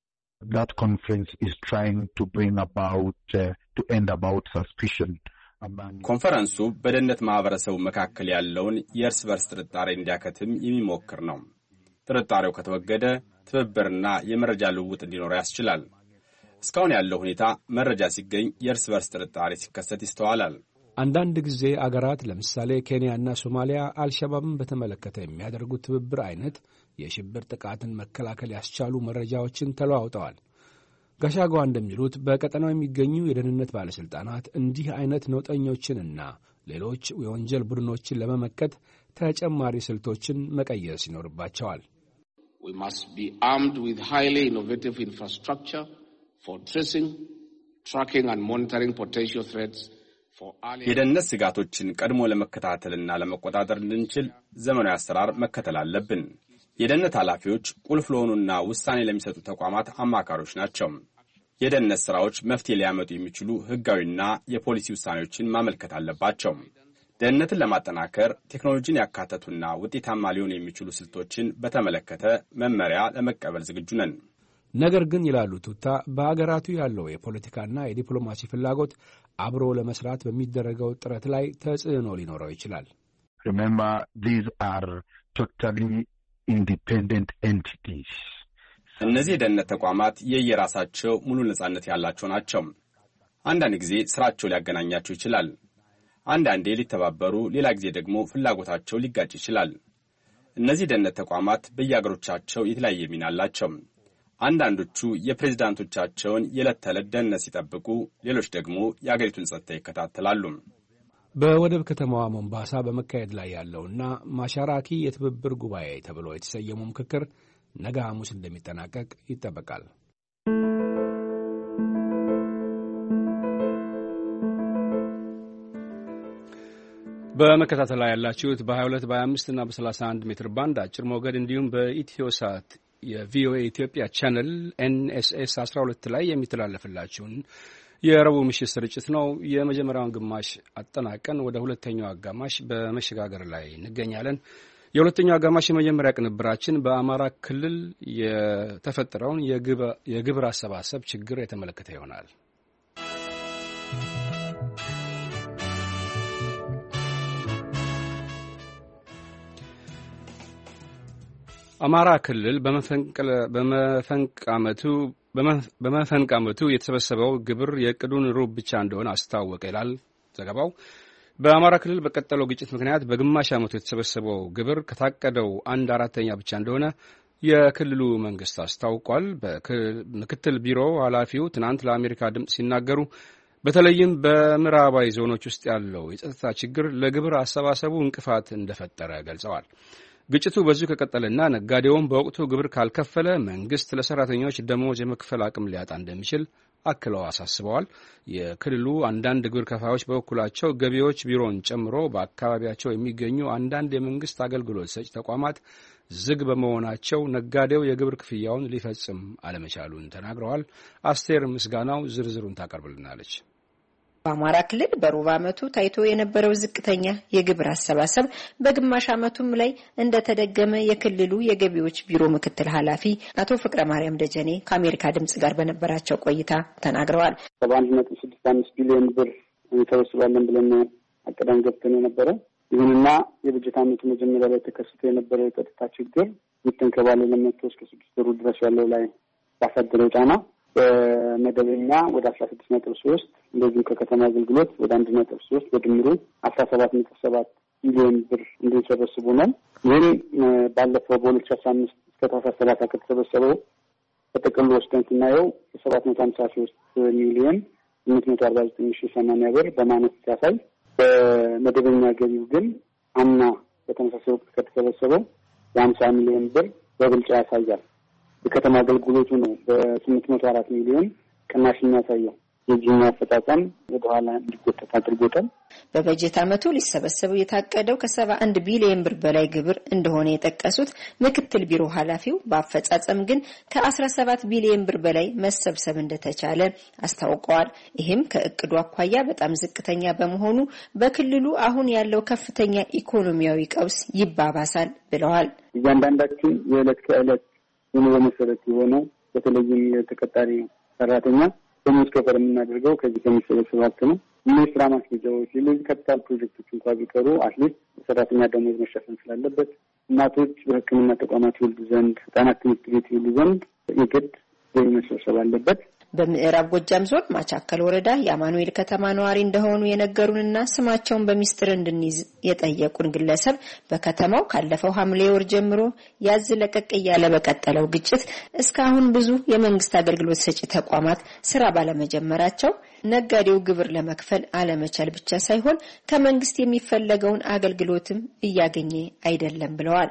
ኮንፈረንሱ በደህንነት ማህበረሰቡ መካከል ያለውን የእርስ በርስ ጥርጣሬ እንዲያከትም የሚሞክር ነው። ጥርጣሬው ከተወገደ ትብብርና የመረጃ ልውውጥ እንዲኖር ያስችላል። እስካሁን ያለው ሁኔታ መረጃ ሲገኝ የእርስ በርስ ጥርጣሬ ሲከሰት ይስተዋላል። አንዳንድ ጊዜ አገራት ለምሳሌ ኬንያና ሶማሊያ አልሸባብን በተመለከተ የሚያደርጉት ትብብር አይነት የሽብር ጥቃትን መከላከል ያስቻሉ መረጃዎችን ተለዋውጠዋል። ጋሻጓ እንደሚሉት በቀጠናው የሚገኙ የደህንነት ባለሥልጣናት እንዲህ አይነት ነውጠኞችንና ሌሎች የወንጀል ቡድኖችን ለመመከት ተጨማሪ ስልቶችን መቀየስ ይኖርባቸዋል። የደህንነት ስጋቶችን ቀድሞ ለመከታተልና ለመቆጣጠር እንድንችል ዘመናዊ አሰራር መከተል አለብን። የደህንነት ኃላፊዎች ቁልፍ ለሆኑና ውሳኔ ለሚሰጡ ተቋማት አማካሪዎች ናቸው። የደህንነት ሥራዎች መፍትሄ ሊያመጡ የሚችሉ ሕጋዊና የፖሊሲ ውሳኔዎችን ማመልከት አለባቸው። ደህንነትን ለማጠናከር ቴክኖሎጂን ያካተቱና ውጤታማ ሊሆኑ የሚችሉ ስልቶችን በተመለከተ መመሪያ ለመቀበል ዝግጁ ነን። ነገር ግን ይላሉ ቱታ፣ በአገራቱ ያለው የፖለቲካና የዲፕሎማሲ ፍላጎት አብሮ ለመስራት በሚደረገው ጥረት ላይ ተጽዕኖ ሊኖረው ይችላል። እነዚህ የደህንነት ተቋማት የየራሳቸው ሙሉ ነጻነት ያላቸው ናቸው። አንዳንድ ጊዜ ስራቸው ሊያገናኛቸው ይችላል። አንዳንዴ ሊተባበሩ፣ ሌላ ጊዜ ደግሞ ፍላጎታቸው ሊጋጭ ይችላል። እነዚህ የደህንነት ተቋማት በየአገሮቻቸው የተለያየ ሚና አላቸው። አንዳንዶቹ የፕሬዝዳንቶቻቸውን የዕለት ተዕለት ደህንነት ሲጠብቁ፣ ሌሎች ደግሞ የአገሪቱን ጸጥታ ይከታተላሉ። በወደብ ከተማዋ ሞምባሳ በመካሄድ ላይ ያለውና ማሻራኪ የትብብር ጉባኤ ተብሎ የተሰየመው ምክክር ነገ ሐሙስ እንደሚጠናቀቅ ይጠበቃል። በመከታተል ላይ ያላችሁት በ22 በ25 እና በ31 ሜትር ባንድ አጭር ሞገድ እንዲሁም በኢትዮሳት የቪኦኤ ኢትዮጵያ ቻነል ኤንኤስኤስ 12 ላይ የሚተላለፍላችሁን የረቡዕ ምሽት ስርጭት ነው። የመጀመሪያውን ግማሽ አጠናቀን ወደ ሁለተኛው አጋማሽ በመሸጋገር ላይ እንገኛለን። የሁለተኛው አጋማሽ የመጀመሪያ ቅንብራችን በአማራ ክልል የተፈጠረውን የግብር አሰባሰብ ችግር የተመለከተ ይሆናል። አማራ ክልል በመፈንቅ ዓመቱ የተሰበሰበው ግብር የዕቅዱን ሩብ ብቻ እንደሆነ አስታወቀ ይላል ዘገባው። በአማራ ክልል በቀጠለው ግጭት ምክንያት በግማሽ ዓመቱ የተሰበሰበው ግብር ከታቀደው 1/4 ብቻ እንደሆነ የክልሉ መንግስት አስታውቋል። በምክትል ቢሮ ኃላፊው ትናንት ለአሜሪካ ድምፅ ሲናገሩ በተለይም በምዕራባዊ ዞኖች ውስጥ ያለው የጸጥታ ችግር ለግብር አሰባሰቡ እንቅፋት እንደፈጠረ ገልጸዋል። ግጭቱ በዚሁ ከቀጠለና ነጋዴውም በወቅቱ ግብር ካልከፈለ መንግስት ለሰራተኞች ደሞዝ የመክፈል አቅም ሊያጣ እንደሚችል አክለው አሳስበዋል። የክልሉ አንዳንድ ግብር ከፋዮች በበኩላቸው ገቢዎች ቢሮን ጨምሮ በአካባቢያቸው የሚገኙ አንዳንድ የመንግስት አገልግሎት ሰጪ ተቋማት ዝግ በመሆናቸው ነጋዴው የግብር ክፍያውን ሊፈጽም አለመቻሉን ተናግረዋል። አስቴር ምስጋናው ዝርዝሩን ታቀርብልናለች። በአማራ ክልል በሩብ ዓመቱ ታይቶ የነበረው ዝቅተኛ የግብር አሰባሰብ በግማሽ ዓመቱም ላይ እንደተደገመ የክልሉ የገቢዎች ቢሮ ምክትል ኃላፊ አቶ ፍቅረ ማርያም ደጀኔ ከአሜሪካ ድምጽ ጋር በነበራቸው ቆይታ ተናግረዋል። 1.65 ቢሊዮን ብር እንሰበስባለን ብለን አቅደን ገብተን የነበረው ይሁንና የበጀት ዓመቱ መጀመሪያ ላይ ተከስቶ የነበረው የጸጥታ ችግር የተንከባለለ መጥቶ እስከ 6 ወሩ ድረስ ያለው ላይ ያሳደረው ጫና በመደበኛ ወደ 16.3 እንደዚሁ ከከተማ አገልግሎት ወደ 1.3 በድምሩ 17.7 ሚሊዮን ብር እንዲሰበስቡ ነው። ይህም ባለፈው በ2015 እስከ ታህሳስ 30 ከተሰበሰበው በጥቅሉ ወስደን ስናየው 753 ሚሊዮን 849,080 ብር በማነስ ሲያሳይ በመደበኛ ገቢው ግን አምና በተመሳሳይ ወቅት ከተሰበሰበው የ50 ሚሊዮን ብር በብልጫ ያሳያል። የከተማ አገልግሎቱ ነው በ804 ሚሊዮን ቅናሽ የሚያሳየው። የጂና አፈጻጸም ወደ ኋላ እንዲጎተት አድርጎታል። በበጀት ዓመቱ ሊሰበሰበው የታቀደው ከ71 ቢሊዮን ብር በላይ ግብር እንደሆነ የጠቀሱት ምክትል ቢሮ ኃላፊው በአፈጻጸም ግን ከ17 ቢሊዮን ብር በላይ መሰብሰብ እንደተቻለ አስታውቀዋል። ይህም ከእቅዱ አኳያ በጣም ዝቅተኛ በመሆኑ በክልሉ አሁን ያለው ከፍተኛ ኢኮኖሚያዊ ቀውስ ይባባሳል ብለዋል። እያንዳንዳችን የዕለት ከዕለት የኑሮ መሰረት የሆነው በተለይም የተቀጣሪ ሰራተኛ በመስከፈል የምናደርገው ከዚህ ከሚሰበሰብ ሀብት ነው። እነዚህ ስራ ማስኬጃዎች፣ ሌሎች ካፒታል ፕሮጀክቶች እንኳን ቢቀሩ አትሊስት ሰራተኛ ደሞዝ መሸፈን ስላለበት እናቶች በሕክምና ተቋማት ይወልዱ ዘንድ፣ ህጻናት ትምህርት ቤት ይውሉ ዘንድ የግድ ገቢ መሰብሰብ አለበት። በምዕራብ ጎጃም ዞን ማቻከል ወረዳ የአማኑኤል ከተማ ነዋሪ እንደሆኑ የነገሩንና ስማቸውን በሚስጥር እንድንይዝ የጠየቁን ግለሰብ በከተማው ካለፈው ሐምሌ ወር ጀምሮ ያዝ ለቀቅ እያለ በቀጠለው ግጭት እስካሁን ብዙ የመንግስት አገልግሎት ሰጪ ተቋማት ስራ ባለመጀመራቸው ነጋዴው ግብር ለመክፈል አለመቻል ብቻ ሳይሆን ከመንግስት የሚፈለገውን አገልግሎትም እያገኘ አይደለም ብለዋል።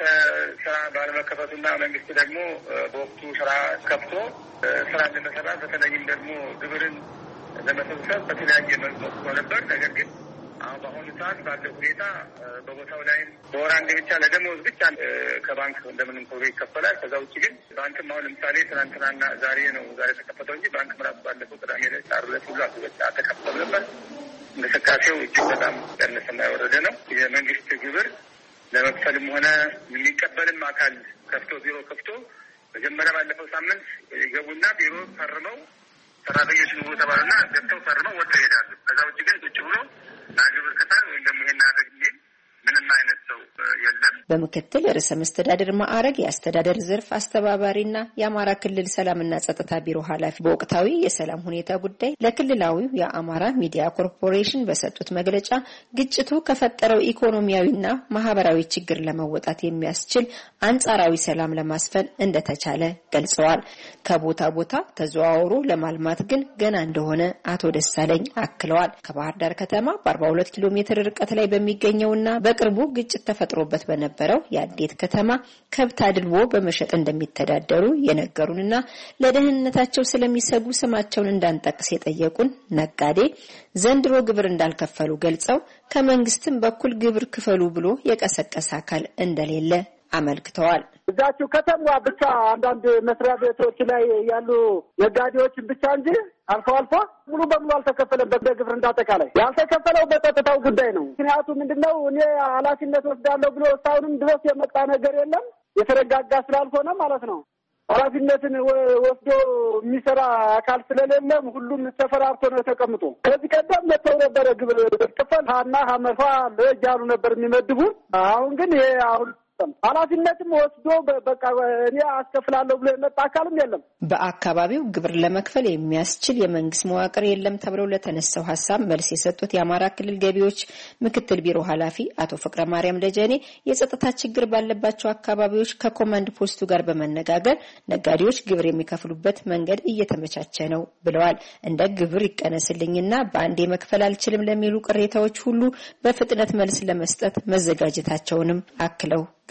ስራ ባለመከፈቱና መንግስት ደግሞ በወቅቱ ስራ ከፍቶ ስራ ለመስራት በተለይም ደግሞ ግብርን ለመሰብሰብ በተለያየ መልኩ ነበር። ነገር ግን አሁን በአሁኑ ሰዓት ባለው ሁኔታ በቦታው ላይ በወር አንዴ ብቻ ለደሞዝ ብቻ ከባንክ እንደምንም ተብሎ ይከፈላል። ከዛ ውጭ ግን ባንክም አሁን ለምሳሌ ትናንትናና ዛሬ ተከፈተው እንጂ ባንክ ምራፍ ባለፈው ቅዳሜ ላይ ዓርብ ዕለት ሁሉ አልተከፈተም ነበር። እንቅስቃሴው እጅግ በጣም ቀነሰና የወረደ ነው። የመንግስት ግብር ለመክፈልም ሆነ የሚቀበልም አካል ቢሮ ከፍቶ መጀመሪያ ባለፈው ሳምንት ይገቡና ቢሮ ፈርመው ሰራተኞች ነው ተባሉና ገብተው ፈርመው ወጥተው ይሄዳሉ። ከዛ ውጭ ግን ቁጭ ብሎ ግብር ከፋል ወይም ደግሞ ይሄን አድርግ የሚል ምንም አይነት ሰው የለም። በምክትል ርዕሰ መስተዳድር ማዕረግ የአስተዳደር ዘርፍ አስተባባሪና የአማራ ክልል ሰላምና ጸጥታ ቢሮ ኃላፊ በወቅታዊ የሰላም ሁኔታ ጉዳይ ለክልላዊው የአማራ ሚዲያ ኮርፖሬሽን በሰጡት መግለጫ ግጭቱ ከፈጠረው ኢኮኖሚያዊና ማህበራዊ ችግር ለመወጣት የሚያስችል አንጻራዊ ሰላም ለማስፈን እንደተቻለ ገልጸዋል። ከቦታ ቦታ ተዘዋውሮ ለማልማት ግን ገና እንደሆነ አቶ ደሳለኝ አክለዋል። ከባህር ዳር ከተማ በ42 ኪሎ ሜትር ርቀት ላይ በሚገኘውና በቅርቡ ግጭት ተፈጥሮበት በነበረው የአዴት ከተማ ከብት አድልቦ በመሸጥ እንደሚተዳደሩ የነገሩንና ለደህንነታቸው ስለሚሰጉ ስማቸውን እንዳንጠቅስ የጠየቁን ነጋዴ ዘንድሮ ግብር እንዳልከፈሉ ገልጸው ከመንግስትም በኩል ግብር ክፈሉ ብሎ የቀሰቀሰ አካል እንደሌለ አመልክተዋል። እዛችሁ ከተማ ብቻ አንዳንድ መስሪያ ቤቶች ላይ ያሉ ነጋዴዎችን ብቻ እንጂ አልፎ ሙሉ በሙሉ አልተከፈለም። በግብር እንዳጠቃላይ ያልተከፈለው በጸጥታው ጉዳይ ነው። ምክንያቱም ምንድነው እኔ ኃላፊነት ወስዳለሁ ብሎ እስካሁንም ድረስ የመጣ ነገር የለም። የተረጋጋ ስላልሆነ ማለት ነው። ኃላፊነትን ወስዶ የሚሰራ አካል ስለሌለም ሁሉም ተፈራርቶ ነው ተቀምጦ። ከዚህ ቀደም መተው ነበረ ግብር ክፈል ሀና ሀመርፋ ለጃሉ ነበር የሚመድቡ። አሁን ግን ይሄ አሁን ኃላፊነትም ወስዶ በቃ እኔ አስከፍላለሁ ብሎ የመጣ አካልም የለም። በአካባቢው ግብር ለመክፈል የሚያስችል የመንግስት መዋቅር የለም ተብለው ለተነሳው ሐሳብ መልስ የሰጡት የአማራ ክልል ገቢዎች ምክትል ቢሮ ኃላፊ አቶ ፍቅረ ማርያም ደጀኔ የጸጥታ ችግር ባለባቸው አካባቢዎች ከኮማንድ ፖስቱ ጋር በመነጋገር ነጋዴዎች ግብር የሚከፍሉበት መንገድ እየተመቻቸ ነው ብለዋል። እንደ ግብር ይቀነስልኝና በአንዴ መክፈል አልችልም ለሚሉ ቅሬታዎች ሁሉ በፍጥነት መልስ ለመስጠት መዘጋጀታቸውንም አክለው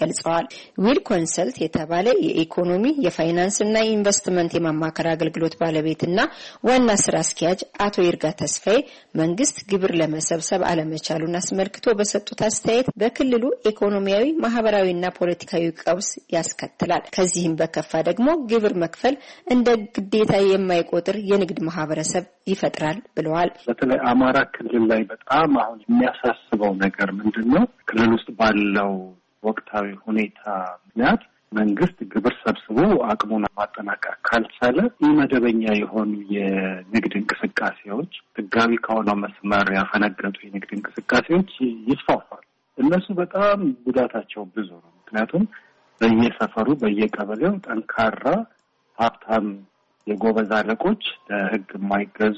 ገልጸዋል። ዊል ኮንሰልት የተባለ የኢኮኖሚ የፋይናንስና የኢንቨስትመንት የማማከር አገልግሎት ባለቤትና ዋና ስራ አስኪያጅ አቶ ይርጋ ተስፋዬ መንግስት ግብር ለመሰብሰብ አለመቻሉን አስመልክቶ በሰጡት አስተያየት በክልሉ ኢኮኖሚያዊ፣ ማህበራዊና ፖለቲካዊ ቀውስ ያስከትላል። ከዚህም በከፋ ደግሞ ግብር መክፈል እንደ ግዴታ የማይቆጥር የንግድ ማህበረሰብ ይፈጥራል ብለዋል። በተለይ አማራ ክልል ላይ በጣም አሁን የሚያሳስበው ነገር ምንድነው? ክልል ውስጥ ባለው ወቅታዊ ሁኔታ ምክንያት መንግስት ግብር ሰብስቦ አቅሙን ማጠናከር ካልቻለ መደበኛ የሆኑ የንግድ እንቅስቃሴዎች፣ ህጋዊ ከሆነው መስመር ያፈነገጡ የንግድ እንቅስቃሴዎች ይስፋፋሉ። እነሱ በጣም ጉዳታቸው ብዙ ነው። ምክንያቱም በየሰፈሩ በየቀበሌው ጠንካራ ሀብታም የጎበዝ አለቆች ለህግ የማይገዙ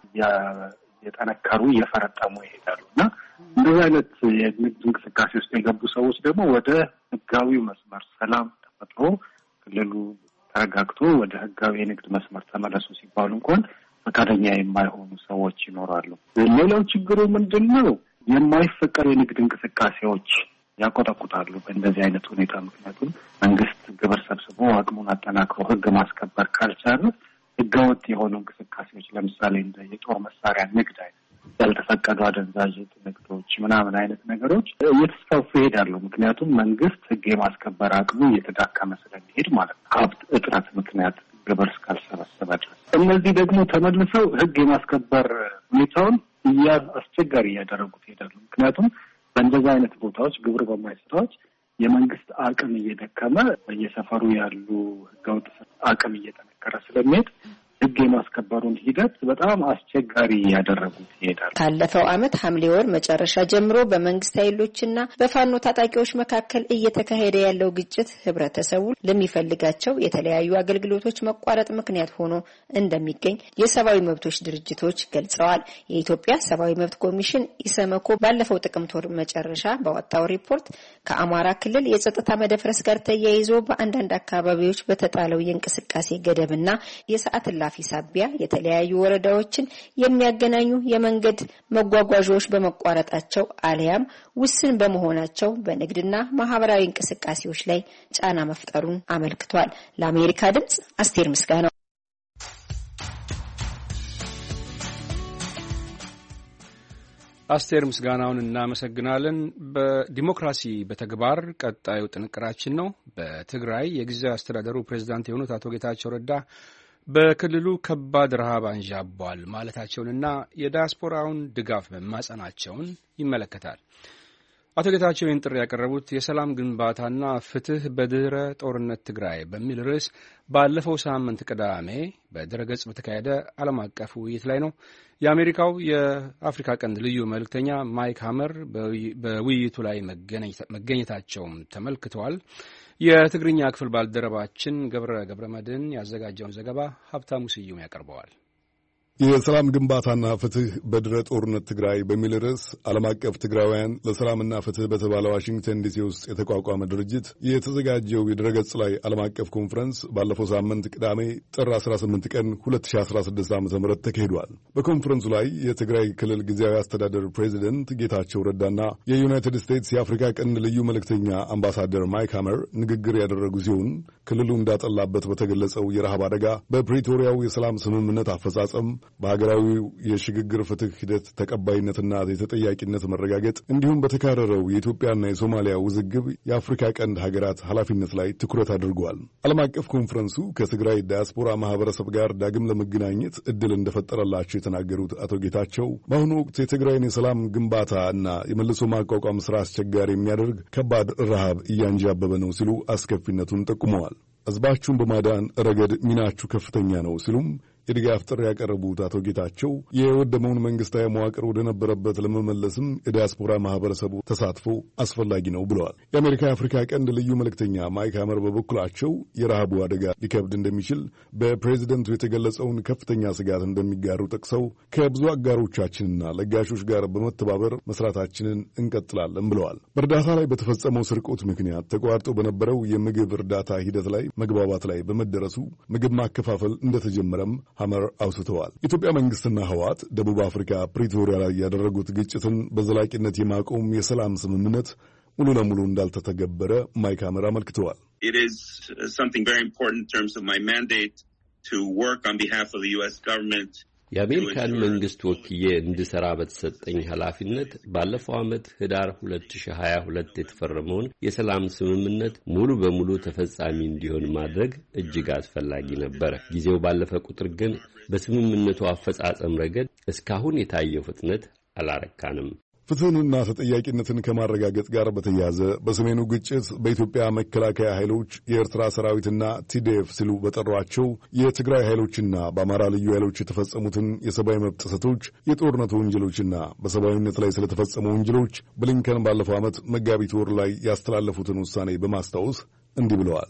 የጠነከሩ እየፈረጠሙ ይሄዳሉ እና እንደዚህ አይነት የንግድ እንቅስቃሴ ውስጥ የገቡ ሰዎች ደግሞ ወደ ህጋዊው መስመር ሰላም ተፈጥሮ ክልሉ ተረጋግቶ ወደ ህጋዊ የንግድ መስመር ተመለሱ ሲባሉ እንኳን ፈቃደኛ የማይሆኑ ሰዎች ይኖራሉ። ሌላው ችግሩ ምንድን ነው? የማይፈቀዱ የንግድ እንቅስቃሴዎች ያቆጠቁጣሉ በእንደዚህ አይነት ሁኔታ። ምክንያቱም መንግስት ግብር ሰብስቦ አቅሙን አጠናክሮ ህግ ማስከበር ካልቻለ ህገወጥ የሆኑ እንቅስቃሴዎች ለምሳሌ እንደ የጦር መሳሪያ ንግድ አይነት፣ ያልተፈቀዱ አደንዛዥ ንግዶች ምናምን አይነት ነገሮች እየተስፋፉ ይሄዳሉ። ምክንያቱም መንግስት ህግ የማስከበር አቅሙ እየተዳከመ ስለሚሄድ ማለት ነው፣ ሀብት እጥረት ምክንያት ግብር እስካልሰበሰበ ድረስ። እነዚህ ደግሞ ተመልሰው ህግ የማስከበር ሁኔታውን አስቸጋሪ እያደረጉት ይሄዳሉ። ምክንያቱም በእንደዚህ አይነት ቦታዎች ግብር በማይሰጣዎች የመንግስት አቅም እየደከመ በየሰፈሩ ያሉ ህገወጥ አቅም እየጠነከረ ስለሚሄድ ህግ የማስከበሩን ሂደት በጣም አስቸጋሪ ያደረጉት ይሄዳል። ካለፈው ዓመት ሐምሌ ወር መጨረሻ ጀምሮ በመንግስት ኃይሎችና በፋኖ ታጣቂዎች መካከል እየተካሄደ ያለው ግጭት ህብረተሰቡ ለሚፈልጋቸው የተለያዩ አገልግሎቶች መቋረጥ ምክንያት ሆኖ እንደሚገኝ የሰብአዊ መብቶች ድርጅቶች ገልጸዋል። የኢትዮጵያ ሰብአዊ መብት ኮሚሽን ኢሰመኮ ባለፈው ጥቅምት ወር መጨረሻ ባወጣው ሪፖርት ከአማራ ክልል የጸጥታ መደፍረስ ጋር ተያይዞ በአንዳንድ አካባቢዎች በተጣለው የእንቅስቃሴ ገደብና የሰዓት ላፊ ሳቢያ የተለያዩ ወረዳዎችን የሚያገናኙ የመንገድ መጓጓዣዎች በመቋረጣቸው አሊያም ውስን በመሆናቸው በንግድና ማህበራዊ እንቅስቃሴዎች ላይ ጫና መፍጠሩን አመልክቷል። ለአሜሪካ ድምጽ አስቴር ምስጋናው። አስቴር ምስጋናውን እናመሰግናለን። በዲሞክራሲ በተግባር ቀጣዩ ጥንቅራችን ነው። በትግራይ የጊዜያዊ አስተዳደሩ ፕሬዝዳንት የሆኑት አቶ ጌታቸው ረዳ በክልሉ ከባድ ረሃብ አንዣቧል ማለታቸውንና የዲያስፖራውን ድጋፍ መማጸናቸውን ይመለከታል። አቶ ጌታቸው ይህን ጥሪ ያቀረቡት የሰላም ግንባታና ፍትህ በድህረ ጦርነት ትግራይ በሚል ርዕስ ባለፈው ሳምንት ቅዳሜ በድረገጽ በተካሄደ ዓለም አቀፍ ውይይት ላይ ነው። የአሜሪካው የአፍሪካ ቀንድ ልዩ መልእክተኛ ማይክ ሀመር በውይይቱ ላይ መገኘታቸውም ተመልክተዋል። የትግርኛ ክፍል ባልደረባችን ገብረ መድህን ያዘጋጀውን ዘገባ ሀብታሙ ስዩም ያቀርበዋል። የሰላም ግንባታና ፍትህ በድረ ጦርነት ትግራይ በሚል ርዕስ ዓለም አቀፍ ትግራውያን ለሰላምና ፍትህ በተባለ ዋሽንግተን ዲሲ ውስጥ የተቋቋመ ድርጅት የተዘጋጀው የድረገጽ ላይ ዓለም አቀፍ ኮንፈረንስ ባለፈው ሳምንት ቅዳሜ ጥር 18 ቀን 2016 ዓ.ም ተካሂዷል። በኮንፈረንሱ ላይ የትግራይ ክልል ጊዜያዊ አስተዳደር ፕሬዚደንት ጌታቸው ረዳና የዩናይትድ ስቴትስ የአፍሪካ ቀንድ ልዩ መልእክተኛ አምባሳደር ማይክ ሀመር ንግግር ያደረጉ ሲሆን ክልሉ እንዳጠላበት በተገለጸው የረሃብ አደጋ፣ በፕሪቶሪያው የሰላም ስምምነት አፈጻጸም፣ በሀገራዊው የሽግግር ፍትህ ሂደት ተቀባይነትና የተጠያቂነት መረጋገጥ እንዲሁም በተካረረው የኢትዮጵያና የሶማሊያ ውዝግብ የአፍሪካ ቀንድ ሀገራት ኃላፊነት ላይ ትኩረት አድርገዋል። ዓለም አቀፍ ኮንፈረንሱ ከትግራይ ዳያስፖራ ማህበረሰብ ጋር ዳግም ለመገናኘት እድል እንደፈጠረላቸው የተናገሩት አቶ ጌታቸው በአሁኑ ወቅት የትግራይን የሰላም ግንባታ እና የመልሶ ማቋቋም ስራ አስቸጋሪ የሚያደርግ ከባድ ረሃብ እያንዣበበ ነው ሲሉ አስከፊነቱን ጠቁመዋል። ሕዝባችሁን በማዳን ረገድ ሚናችሁ ከፍተኛ ነው ሲሉም የድጋፍ ጥሪ ያቀረቡት አቶ ጌታቸው የወደመውን መንግስታዊ መዋቅር ወደ ነበረበት ለመመለስም የዲያስፖራ ማህበረሰቡ ተሳትፎ አስፈላጊ ነው ብለዋል። የአሜሪካ የአፍሪካ ቀንድ ልዩ መልእክተኛ ማይክ ሀመር በበኩላቸው የረሃቡ አደጋ ሊከብድ እንደሚችል በፕሬዚደንቱ የተገለጸውን ከፍተኛ ስጋት እንደሚጋሩ ጠቅሰው ከብዙ አጋሮቻችንና ለጋሾች ጋር በመተባበር መስራታችንን እንቀጥላለን ብለዋል። በእርዳታ ላይ በተፈጸመው ስርቆት ምክንያት ተቋርጦ በነበረው የምግብ እርዳታ ሂደት ላይ መግባባት ላይ በመደረሱ ምግብ ማከፋፈል እንደተጀመረም ሀመር አውስተዋል። ኢትዮጵያ መንግስትና ህወሓት ደቡብ አፍሪካ ፕሪቶሪያ ላይ ያደረጉት ግጭትን በዘላቂነት የማቆም የሰላም ስምምነት ሙሉ ለሙሉ እንዳልተተገበረ ማይክ ሀመር አመልክተዋል። It is something very important in terms of my mandate to work on behalf of the U.S. government. የአሜሪካን መንግስት ወክዬ እንድሰራ በተሰጠኝ ኃላፊነት ባለፈው ዓመት ህዳር 2022 የተፈረመውን የሰላም ስምምነት ሙሉ በሙሉ ተፈጻሚ እንዲሆን ማድረግ እጅግ አስፈላጊ ነበር። ጊዜው ባለፈ ቁጥር ግን በስምምነቱ አፈጻጸም ረገድ እስካሁን የታየው ፍጥነት አላረካንም። ፍትህንና ተጠያቂነትን ከማረጋገጥ ጋር በተያያዘ በሰሜኑ ግጭት በኢትዮጵያ መከላከያ ኃይሎች የኤርትራ ሰራዊትና ቲዲኤፍ ሲሉ በጠሯቸው የትግራይ ኃይሎችና በአማራ ልዩ ኃይሎች የተፈጸሙትን የሰብአዊ መብት ጥሰቶች፣ የጦርነቱ ወንጀሎችና በሰብአዊነት ላይ ስለተፈጸሙ ወንጀሎች ብሊንከን ባለፈው ዓመት መጋቢት ወር ላይ ያስተላለፉትን ውሳኔ በማስታወስ እንዲህ ብለዋል።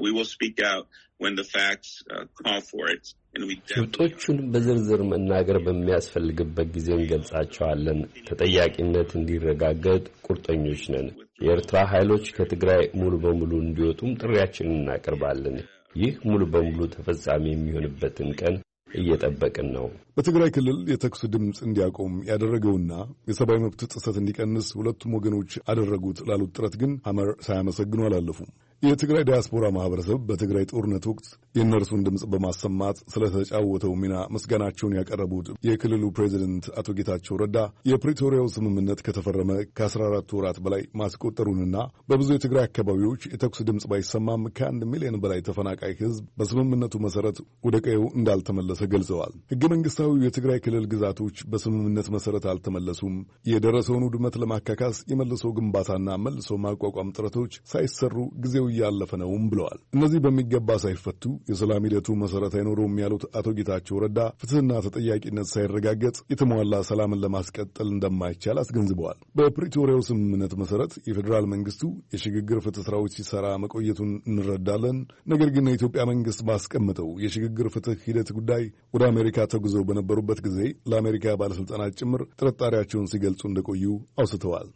ጭብጦቹን በዝርዝር መናገር በሚያስፈልግበት ጊዜ እንገልጻቸዋለን። ተጠያቂነት እንዲረጋገጥ ቁርጠኞች ነን። የኤርትራ ኃይሎች ከትግራይ ሙሉ በሙሉ እንዲወጡም ጥሪያችንን እናቀርባለን። ይህ ሙሉ በሙሉ ተፈጻሚ የሚሆንበትን ቀን እየጠበቅን ነው። በትግራይ ክልል የተኩስ ድምፅ እንዲያቆም ያደረገውና የሰብአዊ መብት ጥሰት እንዲቀንስ ሁለቱም ወገኖች አደረጉት ላሉት ጥረት ግን ሀመር ሳያመሰግኑ አላለፉም። የትግራይ ዲያስፖራ ማህበረሰብ በትግራይ ጦርነት ወቅት የእነርሱን ድምፅ በማሰማት ስለተጫወተው ሚና ምስጋናቸውን ያቀረቡት የክልሉ ፕሬዚደንት አቶ ጌታቸው ረዳ የፕሪቶሪያው ስምምነት ከተፈረመ ከ14 ወራት በላይ ማስቆጠሩንና በብዙ የትግራይ አካባቢዎች የተኩስ ድምፅ ባይሰማም ከ1 ሚሊዮን በላይ ተፈናቃይ ሕዝብ በስምምነቱ መሰረት ወደ ቀየው እንዳልተመለሰ ገልጸዋል። ሕገ መንግስታዊው የትግራይ ክልል ግዛቶች በስምምነት መሰረት አልተመለሱም። የደረሰውን ውድመት ለማካካስ የመልሶ ግንባታና መልሶ ማቋቋም ጥረቶች ሳይሰሩ ጊዜው እያለፈ ነውም ብለዋል። እነዚህ በሚገባ ሳይፈቱ የሰላም ሂደቱ መሰረት አይኖረውም ያሉት አቶ ጌታቸው ረዳ ፍትህና ተጠያቂነት ሳይረጋገጥ የተሟላ ሰላምን ለማስቀጠል እንደማይቻል አስገንዝበዋል። በፕሪቶሪያው ስምምነት መሰረት የፌዴራል መንግስቱ የሽግግር ፍትህ ስራዎች ሲሰራ መቆየቱን እንረዳለን። ነገር ግን የኢትዮጵያ መንግስት ባስቀመጠው የሽግግር ፍትህ ሂደት ጉዳይ ወደ አሜሪካ ተጉዘው በነበሩበት ጊዜ ለአሜሪካ ባለስልጣናት ጭምር ጥርጣሬያቸውን ሲገልጹ እንደቆዩ አውስተዋል።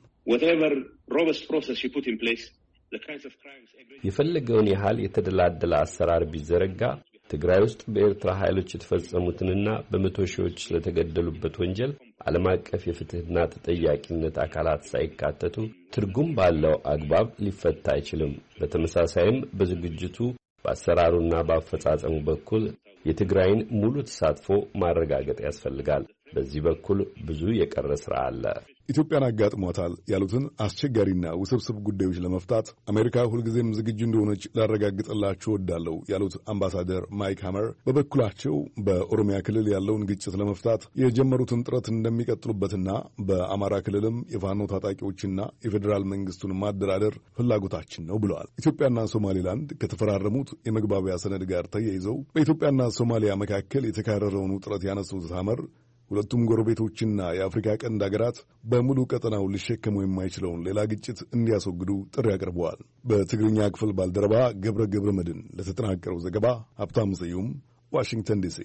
የፈለገውን ያህል የተደላደለ አሰራር ቢዘረጋ ትግራይ ውስጥ በኤርትራ ኃይሎች የተፈጸሙትንና በመቶ ሺዎች ስለተገደሉበት ወንጀል ዓለም አቀፍ የፍትህና ተጠያቂነት አካላት ሳይካተቱ ትርጉም ባለው አግባብ ሊፈታ አይችልም። በተመሳሳይም በዝግጅቱ በአሰራሩና በአፈጻጸሙ በኩል የትግራይን ሙሉ ተሳትፎ ማረጋገጥ ያስፈልጋል። በዚህ በኩል ብዙ የቀረ ስራ አለ። ኢትዮጵያን አጋጥሟታል ያሉትን አስቸጋሪና ውስብስብ ጉዳዮች ለመፍታት አሜሪካ ሁልጊዜም ዝግጁ እንደሆነች ላረጋግጥላችሁ እወዳለሁ ያሉት አምባሳደር ማይክ ሀመር በበኩላቸው በኦሮሚያ ክልል ያለውን ግጭት ለመፍታት የጀመሩትን ጥረት እንደሚቀጥሉበትና በአማራ ክልልም የፋኖ ታጣቂዎችና የፌዴራል መንግስቱን ማደራደር ፍላጎታችን ነው ብለዋል። ኢትዮጵያና ሶማሌላንድ ከተፈራረሙት የመግባቢያ ሰነድ ጋር ተያይዘው በኢትዮጵያና ሶማሊያ መካከል የተካረረውን ውጥረት ያነሱት ሀመር ሁለቱም ጎረቤቶችና የአፍሪካ ቀንድ ሀገራት በሙሉ ቀጠናው ሊሸከሙ የማይችለውን ሌላ ግጭት እንዲያስወግዱ ጥሪ አቅርበዋል። በትግርኛ ክፍል ባልደረባ ገብረ መድን ለተጠናቀረው ዘገባ ሀብታሙ ስዩም ዋሽንግተን ዲሲ።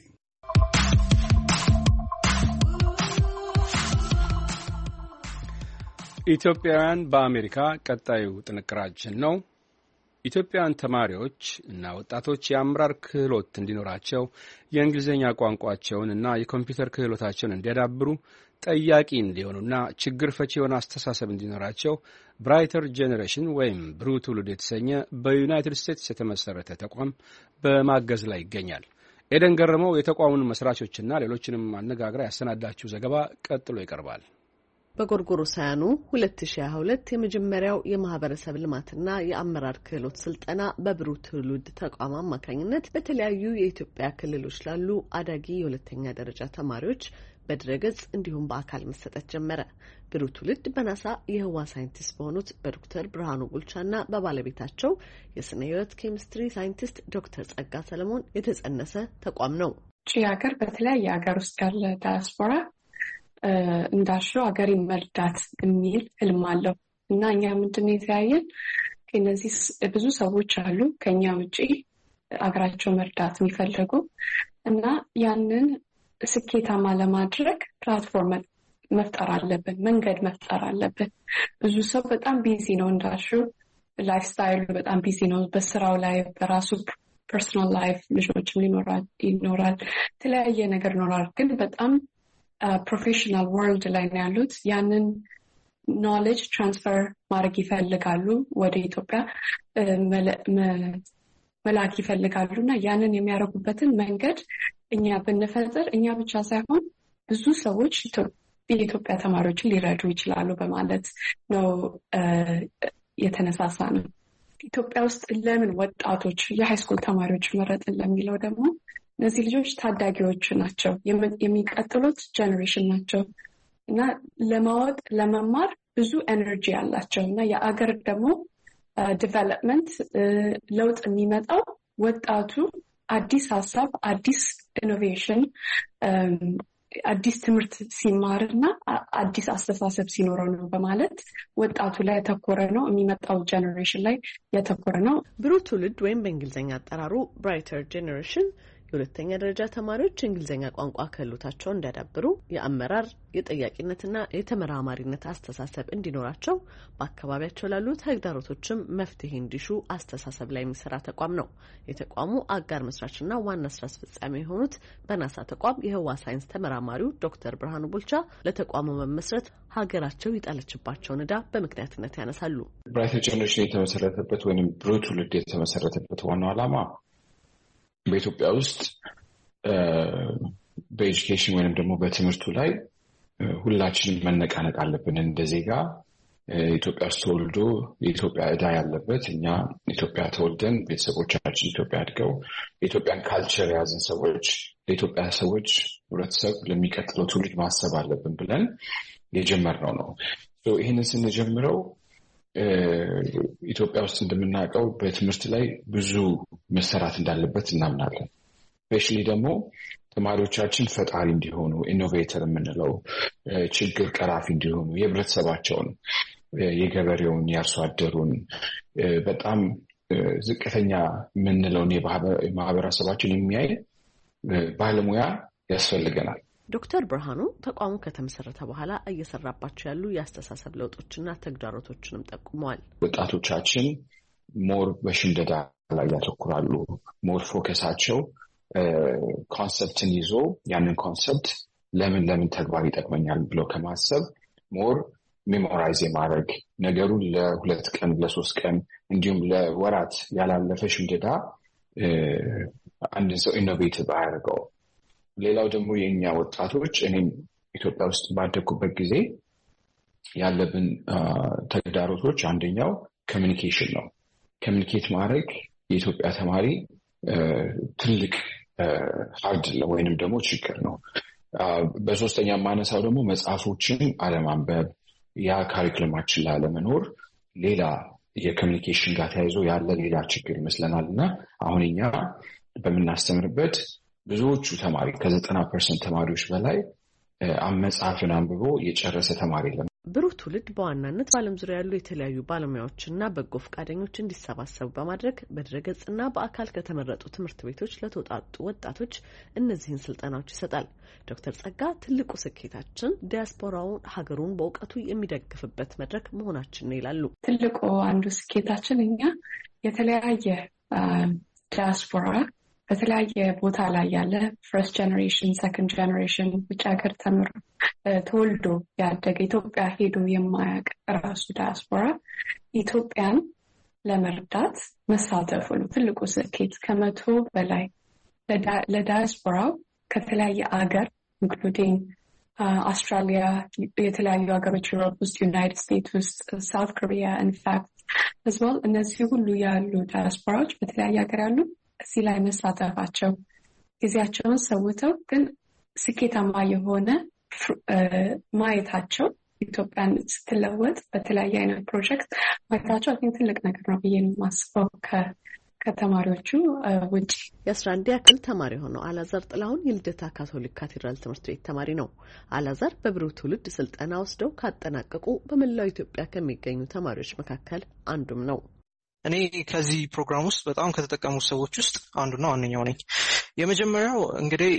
ኢትዮጵያውያን በአሜሪካ ቀጣዩ ጥንቅራችን ነው። ኢትዮጵያውያን ተማሪዎች እና ወጣቶች የአመራር ክህሎት እንዲኖራቸው የእንግሊዝኛ ቋንቋቸውን እና የኮምፒውተር ክህሎታቸውን እንዲያዳብሩ ጠያቂ እንዲሆኑና ችግር ፈቺ የሆነ አስተሳሰብ እንዲኖራቸው ብራይተር ጄኔሬሽን ወይም ብሩህ ትውልድ የተሰኘ በዩናይትድ ስቴትስ የተመሰረተ ተቋም በማገዝ ላይ ይገኛል። ኤደን ገረመው የተቋሙን መስራቾችና ሌሎችንም አነጋግራ ያሰናዳችው ዘገባ ቀጥሎ ይቀርባል። በጎርጎሮሳውያኑ 2022 የመጀመሪያው የማህበረሰብ ልማትና የአመራር ክህሎት ስልጠና በብሩህ ትውልድ ተቋም አማካኝነት በተለያዩ የኢትዮጵያ ክልሎች ላሉ አዳጊ የሁለተኛ ደረጃ ተማሪዎች በድረገጽ እንዲሁም በአካል መሰጠት ጀመረ። ብሩህ ትውልድ በናሳ የህዋ ሳይንቲስት በሆኑት በዶክተር ብርሃኑ ቡልቻና በባለቤታቸው የስነ ህይወት ኬሚስትሪ ሳይንቲስት ዶክተር ጸጋ ሰለሞን የተጸነሰ ተቋም ነው። ሀገር በተለያየ ሀገር ውስጥ ያለ ዳያስፖራ እንዳልሽው ሀገሬን መርዳት የሚል ህልም አለው እና እኛ ምንድን የተያየን ከነዚህ ብዙ ሰዎች አሉ ከኛ ውጪ አገራቸው መርዳት የሚፈልጉ እና ያንን ስኬታማ ለማድረግ ፕላትፎርም መፍጠር አለብን፣ መንገድ መፍጠር አለብን። ብዙ ሰው በጣም ቢዚ ነው እንዳልሽው፣ ላይፍ ስታይሉ በጣም ቢዚ ነው በስራው ላይ በራሱ ፐርሰናል ላይፍ ልጆችም ይኖራል የተለያየ ነገር ይኖራል። ግን በጣም ፕሮፌሽናል ወርልድ ላይ ነው ያሉት። ያንን ኖሌጅ ትራንስፈር ማድረግ ይፈልጋሉ፣ ወደ ኢትዮጵያ መላክ ይፈልጋሉ እና ያንን የሚያደርጉበትን መንገድ እኛ ብንፈጥር እኛ ብቻ ሳይሆን ብዙ ሰዎች የኢትዮጵያ ተማሪዎችን ሊረዱ ይችላሉ በማለት ነው የተነሳሳ ነው። ኢትዮጵያ ውስጥ ለምን ወጣቶች የሃይስኩል ተማሪዎች መረጥን ለሚለው ደግሞ እነዚህ ልጆች ታዳጊዎች ናቸው፣ የሚቀጥሉት ጀኔሬሽን ናቸው እና ለማወቅ ለመማር ብዙ ኤነርጂ ያላቸው እና የአገር ደግሞ ዲቨሎፕመንት ለውጥ የሚመጣው ወጣቱ አዲስ ሀሳብ፣ አዲስ ኢኖቬሽን፣ አዲስ ትምህርት ሲማርና አዲስ አስተሳሰብ ሲኖረው ነው በማለት ወጣቱ ላይ ያተኮረ ነው። የሚመጣው ጀኔሬሽን ላይ ያተኮረ ነው። ብሩህ ትውልድ ወይም በእንግሊዝኛ አጠራሩ ብራይተር ጄኔሬሽን የሁለተኛ ደረጃ ተማሪዎች እንግሊዝኛ ቋንቋ ክህሎታቸውን እንዲያዳብሩ የአመራር የጠያቂነትና የተመራማሪነት አስተሳሰብ እንዲኖራቸው በአካባቢያቸው ላሉ ተግዳሮቶችም መፍትሄ እንዲሹ አስተሳሰብ ላይ የሚሰራ ተቋም ነው። የተቋሙ አጋር መስራችና ዋና ስራ አስፈጻሚ የሆኑት በናሳ ተቋም የህዋ ሳይንስ ተመራማሪው ዶክተር ብርሃኑ ቡልቻ ለተቋሙ መመስረት ሀገራቸው የጣለችባቸውን ዕዳ በምክንያትነት ያነሳሉ። ብራይተር ጄኔሬሽን የተመሰረተበት ወይም ብሩህ ትውልድ የተመሰረተበት ዋናው ዓላማ በኢትዮጵያ ውስጥ በኤጁኬሽን ወይንም ደግሞ በትምህርቱ ላይ ሁላችንም መነቃነቅ አለብን። እንደ ዜጋ ኢትዮጵያ ውስጥ ተወልዶ የኢትዮጵያ ዕዳ ያለበት እኛ ኢትዮጵያ ተወልደን ቤተሰቦቻችን ኢትዮጵያ አድገው የኢትዮጵያን ካልቸር የያዝን ሰዎች ለኢትዮጵያ ሰዎች ህብረተሰብ ለሚቀጥለው ትውልድ ማሰብ አለብን ብለን የጀመርነው ነው። ይህንን ስንጀምረው ኢትዮጵያ ውስጥ እንደምናውቀው በትምህርት ላይ ብዙ መሰራት እንዳለበት እናምናለን። ስፔሻሊ ደግሞ ተማሪዎቻችን ፈጣሪ እንዲሆኑ፣ ኢኖቬተር የምንለው ችግር ቀራፊ እንዲሆኑ የህብረተሰባቸውን፣ የገበሬውን፣ የአርሶ አደሩን በጣም ዝቅተኛ የምንለውን የማህበረሰባችን የሚያይ ባለሙያ ያስፈልገናል። ዶክተር ብርሃኑ ተቋሙ ከተመሰረተ በኋላ እየሰራባቸው ያሉ የአስተሳሰብ ለውጦችና ተግዳሮቶችንም ጠቁመዋል። ወጣቶቻችን ሞር በሽምደዳ ላይ ያተኩራሉ። ሞር ፎከሳቸው ኮንሰፕትን ይዞ ያንን ኮንሰፕት ለምን ተግባር ይጠቅመኛል ብለው ከማሰብ ሞር ሜሞራይዝ የማድረግ ነገሩን ለ2 ቀን ለ3 ቀን እንዲሁም ለወራት ያላለፈ ሽምደዳ አንድን ሰው ኢኖቬቲቭ አያደርገው። ሌላው ደግሞ የእኛ ወጣቶች እኔም ኢትዮጵያ ውስጥ ባደግኩበት ጊዜ ያለብን ተግዳሮቶች አንደኛው ኮሚኒኬሽን ነው። ኮሚኒኬት ማድረግ የኢትዮጵያ ተማሪ ትልቅ ሀርድ ወይንም ደግሞ ችግር ነው። በሶስተኛ ማነሳው ደግሞ መጽሐፎችን አለማንበብ፣ ያ ካሪኩለማችን ላለመኖር ሌላ የኮሚኒኬሽን ጋር ተያይዞ ያለ ሌላ ችግር ይመስለናል እና አሁን እኛ በምናስተምርበት ብዙዎቹ ተማሪ ከ90% ተማሪዎች በላይ መጽሐፍን አንብቦ የጨረሰ ተማሪ የለም። ብሩህ ትውልድ በዋናነት በዓለም ዙሪያ ያሉ የተለያዩ ባለሙያዎችና በጎ ፈቃደኞች እንዲሰባሰቡ በማድረግ በድረገጽና በአካል ከተመረጡ ትምህርት ቤቶች ለተውጣጡ ወጣቶች እነዚህን ስልጠናዎች ይሰጣል። ዶክተር ጸጋ ትልቁ ስኬታችን ዲያስፖራውን ሀገሩን በእውቀቱ የሚደግፍበት መድረክ መሆናችን ነው ይላሉ። ትልቁ አንዱ ስኬታችን እኛ የተለያየ ዲያስፖራ በተለያየ ቦታ ላይ ያለ ፈርስት ጀኔሬሽን፣ ሰከንድ ጀኔሬሽን ውጭ ሀገር ተምሮ ተወልዶ ያደገ ኢትዮጵያ ሄዶ የማያውቅ ራሱ ዲያስፖራ ኢትዮጵያን ለመርዳት መሳተፉ ነው ትልቁ ስኬት። 100 በላይ ለዲያስፖራው ከተለያየ አገር ኢንክሉዲንግ አውስትራሊያ፣ የተለያዩ ሀገሮች ዩሮፕ ውስጥ፣ ዩናይትድ ስቴትስ ውስጥ፣ ሳውት ኮሪያ ኢንፋክት ህዝቦል እነዚህ ሁሉ ያሉ ዲያስፖራዎች በተለያየ ሀገር ያሉ እዚህ ላይ መሳተፋቸው ጊዜያቸውን ሰውተው ግን ስኬታማ የሆነ ማየታቸው ኢትዮጵያን ስትለወጥ በተለያየ አይነት ፕሮጀክት ማየታቸው አይ ቲንክ ትልቅ ነገር ነው ብዬ የማስበው። ከተማሪዎቹ ውጭ የ11ኛ ክፍል ተማሪ ሆነው አላዛር ጥላሁን የልደታ ካቶሊክ ካቴድራል ትምህርት ቤት ተማሪ ነው። አላዛር በብሩህ ትውልድ ስልጠና ወስደው ካጠናቀቁ በመላው ኢትዮጵያ ከሚገኙ ተማሪዎች መካከል አንዱም ነው። እኔ ከዚህ ፕሮግራም ውስጥ በጣም ከተጠቀሙ ሰዎች ውስጥ አንዱና ዋነኛው ነኝ። የመጀመሪያው እንግዲህ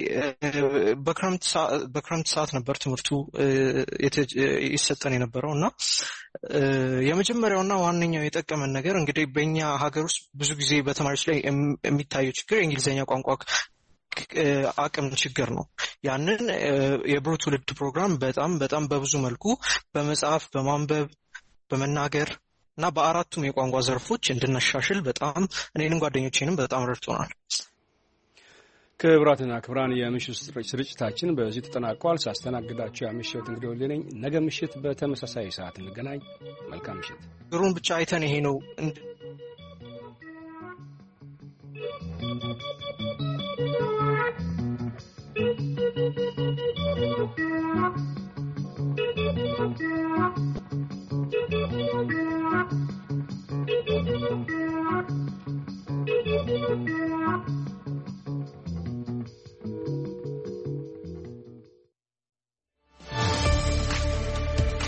በክረምት ሰዓት ነበር ትምህርቱ ይሰጠን የነበረው እና የመጀመሪያውና ዋነኛው የጠቀመን ነገር እንግዲህ በእኛ ሀገር ውስጥ ብዙ ጊዜ በተማሪዎች ላይ የሚታየው ችግር የእንግሊዝኛ ቋንቋ አቅም ችግር ነው። ያንን የብሩህ ትውልድ ፕሮግራም በጣም በብዙ መልኩ በመጽሐፍ፣ በማንበብ፣ በመናገር እና በአራቱም የቋንቋ ዘርፎች እንድናሻሽል በጣም እኔንም ጓደኞቼንም በጣም ረድቶናል። ክቡራትና ክቡራን የምሽት ስርጭታችን በዚህ ተጠናቋል። ሳስተናግዳችሁ ያመሸሁት እንግዲህ ወልዴ ነኝ። ነገ ምሽት በተመሳሳይ ሰዓት እንገናኝ። መልካም ምሽት። ግሩን ብቻ አይተን ይሄ ነው